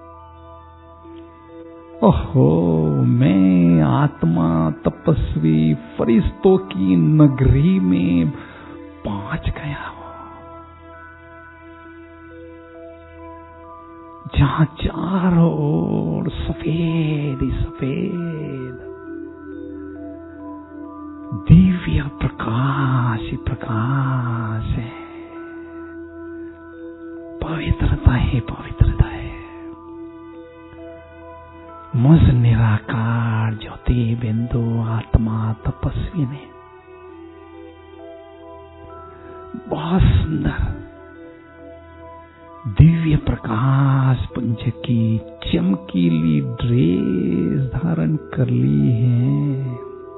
ओहो, मैं आत्मा तपस्वी फरिश्तों की नगरी में पहुंच गया हूं, जहां चारों ओर सफेद ही सफेद दिव्य प्रकाश ही प्रकाश है। पवित्रता ही पवित्रता है। मुझ निराकार ज्योति बिंदु आत्मा तपस्वी ने बहुत सुंदर दिव्य प्रकाश पुंज की चमकीली ड्रेस धारण कर ली है।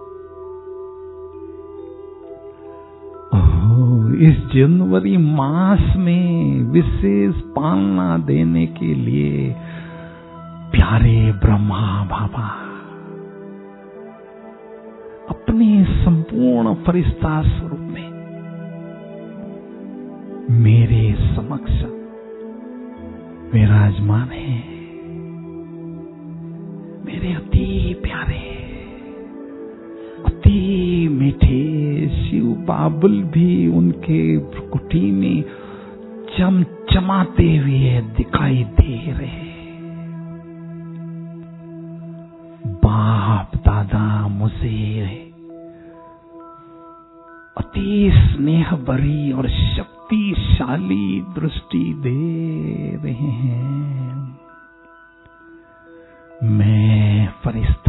इस जनवरी मास में विशेष पालना देने के लिए प्यारे ब्रह्मा बाबा अपने संपूर्ण फरिश्ता स्वरूप में मेरे समक्ष विराजमान है। मेरे अति प्यारे अति मीठे शिव बाबुल भी उनके भ्रुकुटी में चमचमाते हुए दिखाई दे रहे। बाप दादा मुझे अति स्नेह भरी और शक्तिशाली दृष्टि दे रहे हैं। मैं फरिश्ता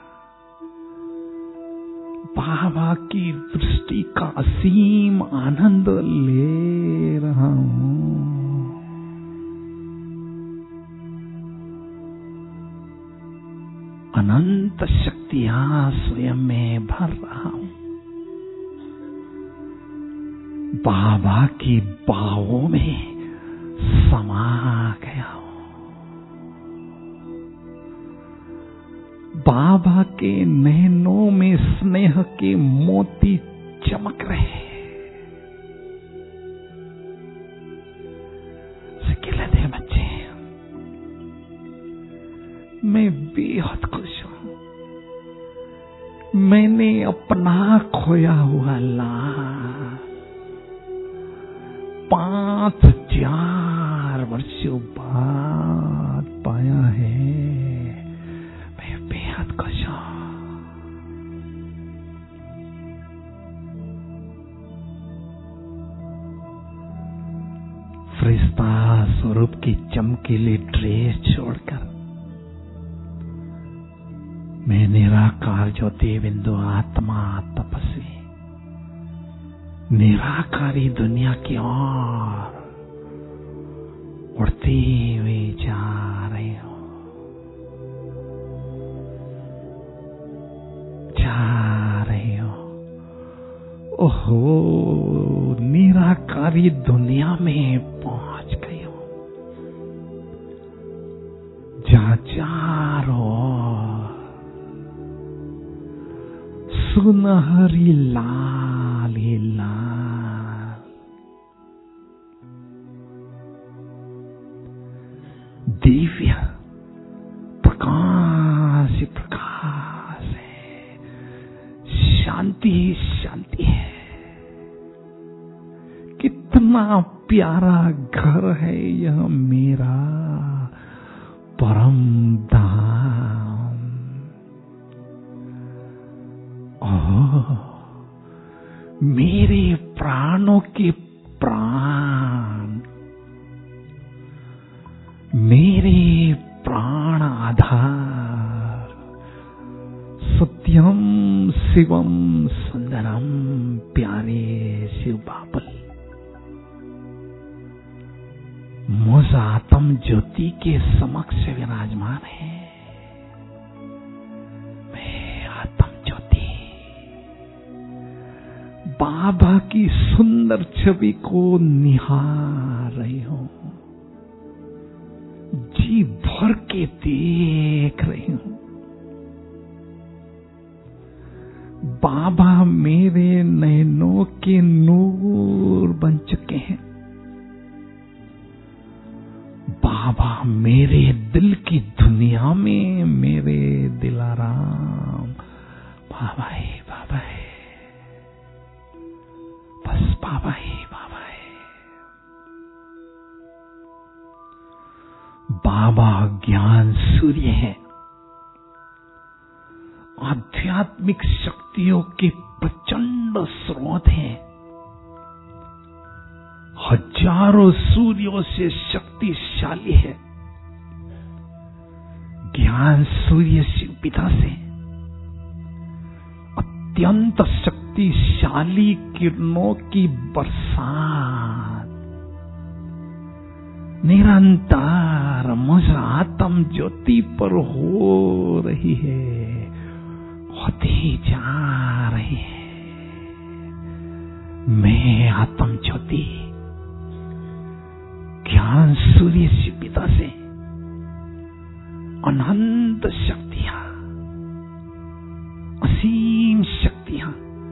बाबा की दृष्टि का असीम आनंद ले रहा हूं। अनंत शक्तियां स्वयं में भर रहा हूं। बाबा की बाहों में समा गया हूं। बाबा के नैनों में स्नेह के मोती चमक रहे। सिकिलते बच्चे, मैं बेहद खुश हूं। मैंने अपना खोया हुआ लाभ 5000 वर्षों बाद पाया है। मैं बेहद खुश हूं। फरिश्ता स्वरूप की चमकीली ड्रेस छोड़कर मैं निराकार ज्योति बिंदु आत्मा तपस्वी निराकारी दुनिया की ओर उड़ती हुई जा रही हूं। ओहो, निराकारी दुनिया में पहुंच गई हूं, जहां चारों सुनहरी लाल ही लाल दिव्य प्रकाश ही प्रकाश है। शांति ही शांति है। कितना प्यारा घर है यह मेरा परम धाम। ओह, मेरे प्राणों के प्राण, मेरे प्राण आधार, सत्यम शिवम सुंदरम प्यारे शिव बाबुल मुझ आत्म ज्योति के समक्ष विराजमान है। मैं आत्म ज्योति बाबा की सुंदर छवि को निहार रही हूं, जी भर के देख रही हूं। बाबा मेरे नैनों के नूर बन चुके हैं। बाबा मेरे दिल की दुनिया में मेरे दिलाराम बाबा है, बाबा है, बस बाबा है, बाबा है। बाबा ज्ञान सूर्य है, आध्यात्मिक शक्तियों के प्रचंड स्रोत हैं। हजारों सूर्यों से शक्तिशाली है। ज्ञान सूर्य शिव पिता से अत्यंत शक्तिशाली किरणों की बरसात निरंतर मुझ आत्म ज्योति पर हो रही है, होती जा रही है। मैं आत्म ज्योति ज्ञान सूर्य से पिता से अनंत शक्तियां, असीम शक्तियां,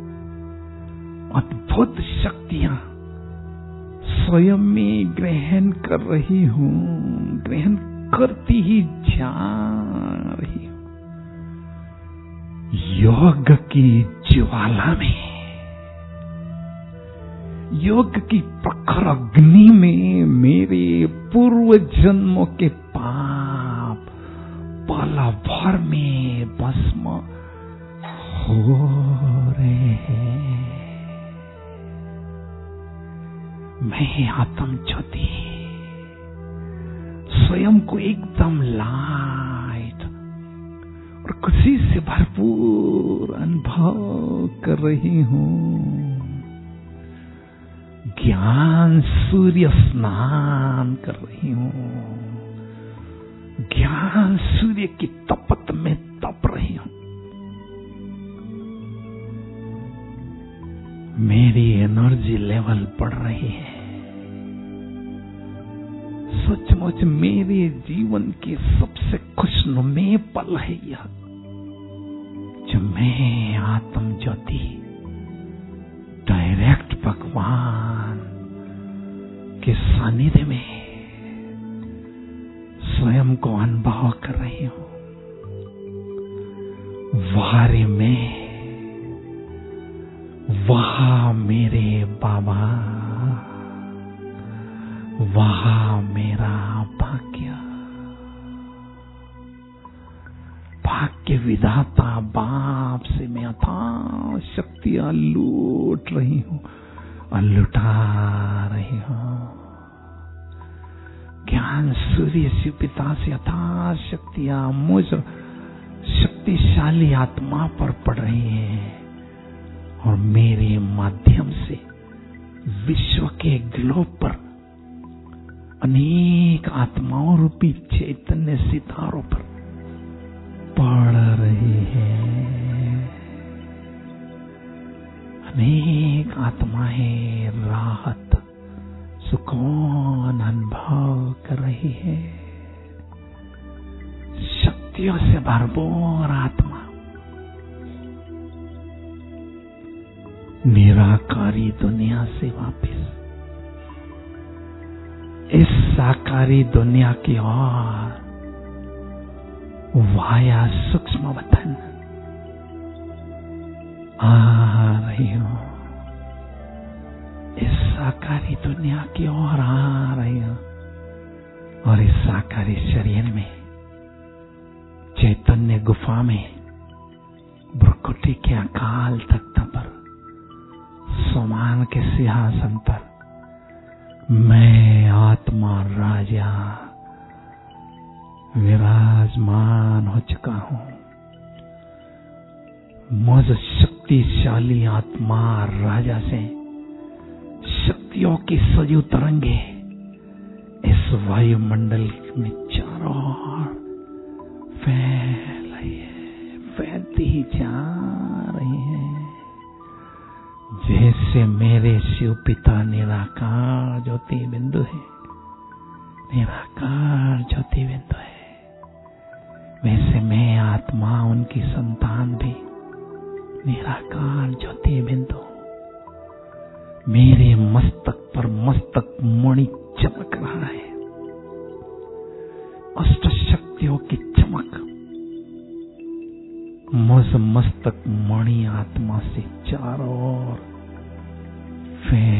अद्भुत शक्तियां स्वयं में ग्रहण कर रही हूं, ग्रहण करती ही जा रही हूं। योग की ज्वाला में, योग की प्रखर अग्नि में मेरे पूर्व जन्मों के पाप पल भर में भस्म हो रहे हैं। मैं आत्म ज्योति स्वयं को एकदम लाइट और खुशी से भरपूर अनुभव कर रही हूं। ज्ञान सूर्य स्नान कर रही हूं, ज्ञान सूर्य की तपत में तप रही हूं। मेरी एनर्जी लेवल बढ़ रही है। सचमुच मेरे जीवन के सबसे खुशनुमे पल है यह, जो मैं आत्म ज्योति डायरेक्ट भगवान के सानिध्य में स्वयं को अनुभव कर रही हूं। वारे में वहा मेरे बाबा, वहा मेरा भाग्य, भाग्य विधाता बाप से मैं अथाह शक्तियां लूट रही हूं और लुटा रही हूं। ज्ञान सूर्य शिव पिता से अथाह शक्तियां मुझ शक्तिशाली आत्मा पर पड़ रही हैं और मेरे माध्यम से विश्व के ग्लोब पर अनेक आत्माओं रूपी चैतन्य सितारों पर पड़ रही है। अनेक आत्माएं राहत सुकून अनुभव कर रही है। शक्तियों से भरपूर आत्मा निराकारी दुनिया से वापस इस साकारी दुनिया की ओर वाया सूक्ष्म वतन आ रही हूं। इस साकारी दुनिया की ओर आ रही हूं और इस साकारी शरीर में चैतन्य गुफा में भ्रुकुटी के अकाल तख्त पर सोमान के सिंहासन पर मैं आत्मा राजा विराजमान हो चुका हूं। मुझ शक्तिशाली आत्मा राजा से शक्तियों की सजीव तरंगे इस वायुमंडल में चारों ओर फैल रही है, फैलती ही जा रही है। जैसे मेरे शिव पिता निराकार ज्योति बिंदु है, निराकार ज्योति बिंदु है, वैसे मैं आत्मा उनकी संतान भी निराकार ज्योति बिंदु। मेरे मस्तक पर मस्तक मणि चमक रहा है। अष्ट शक्तियों की चमक मुझ मस्तक मणि आत्मा से चारों ओर फैल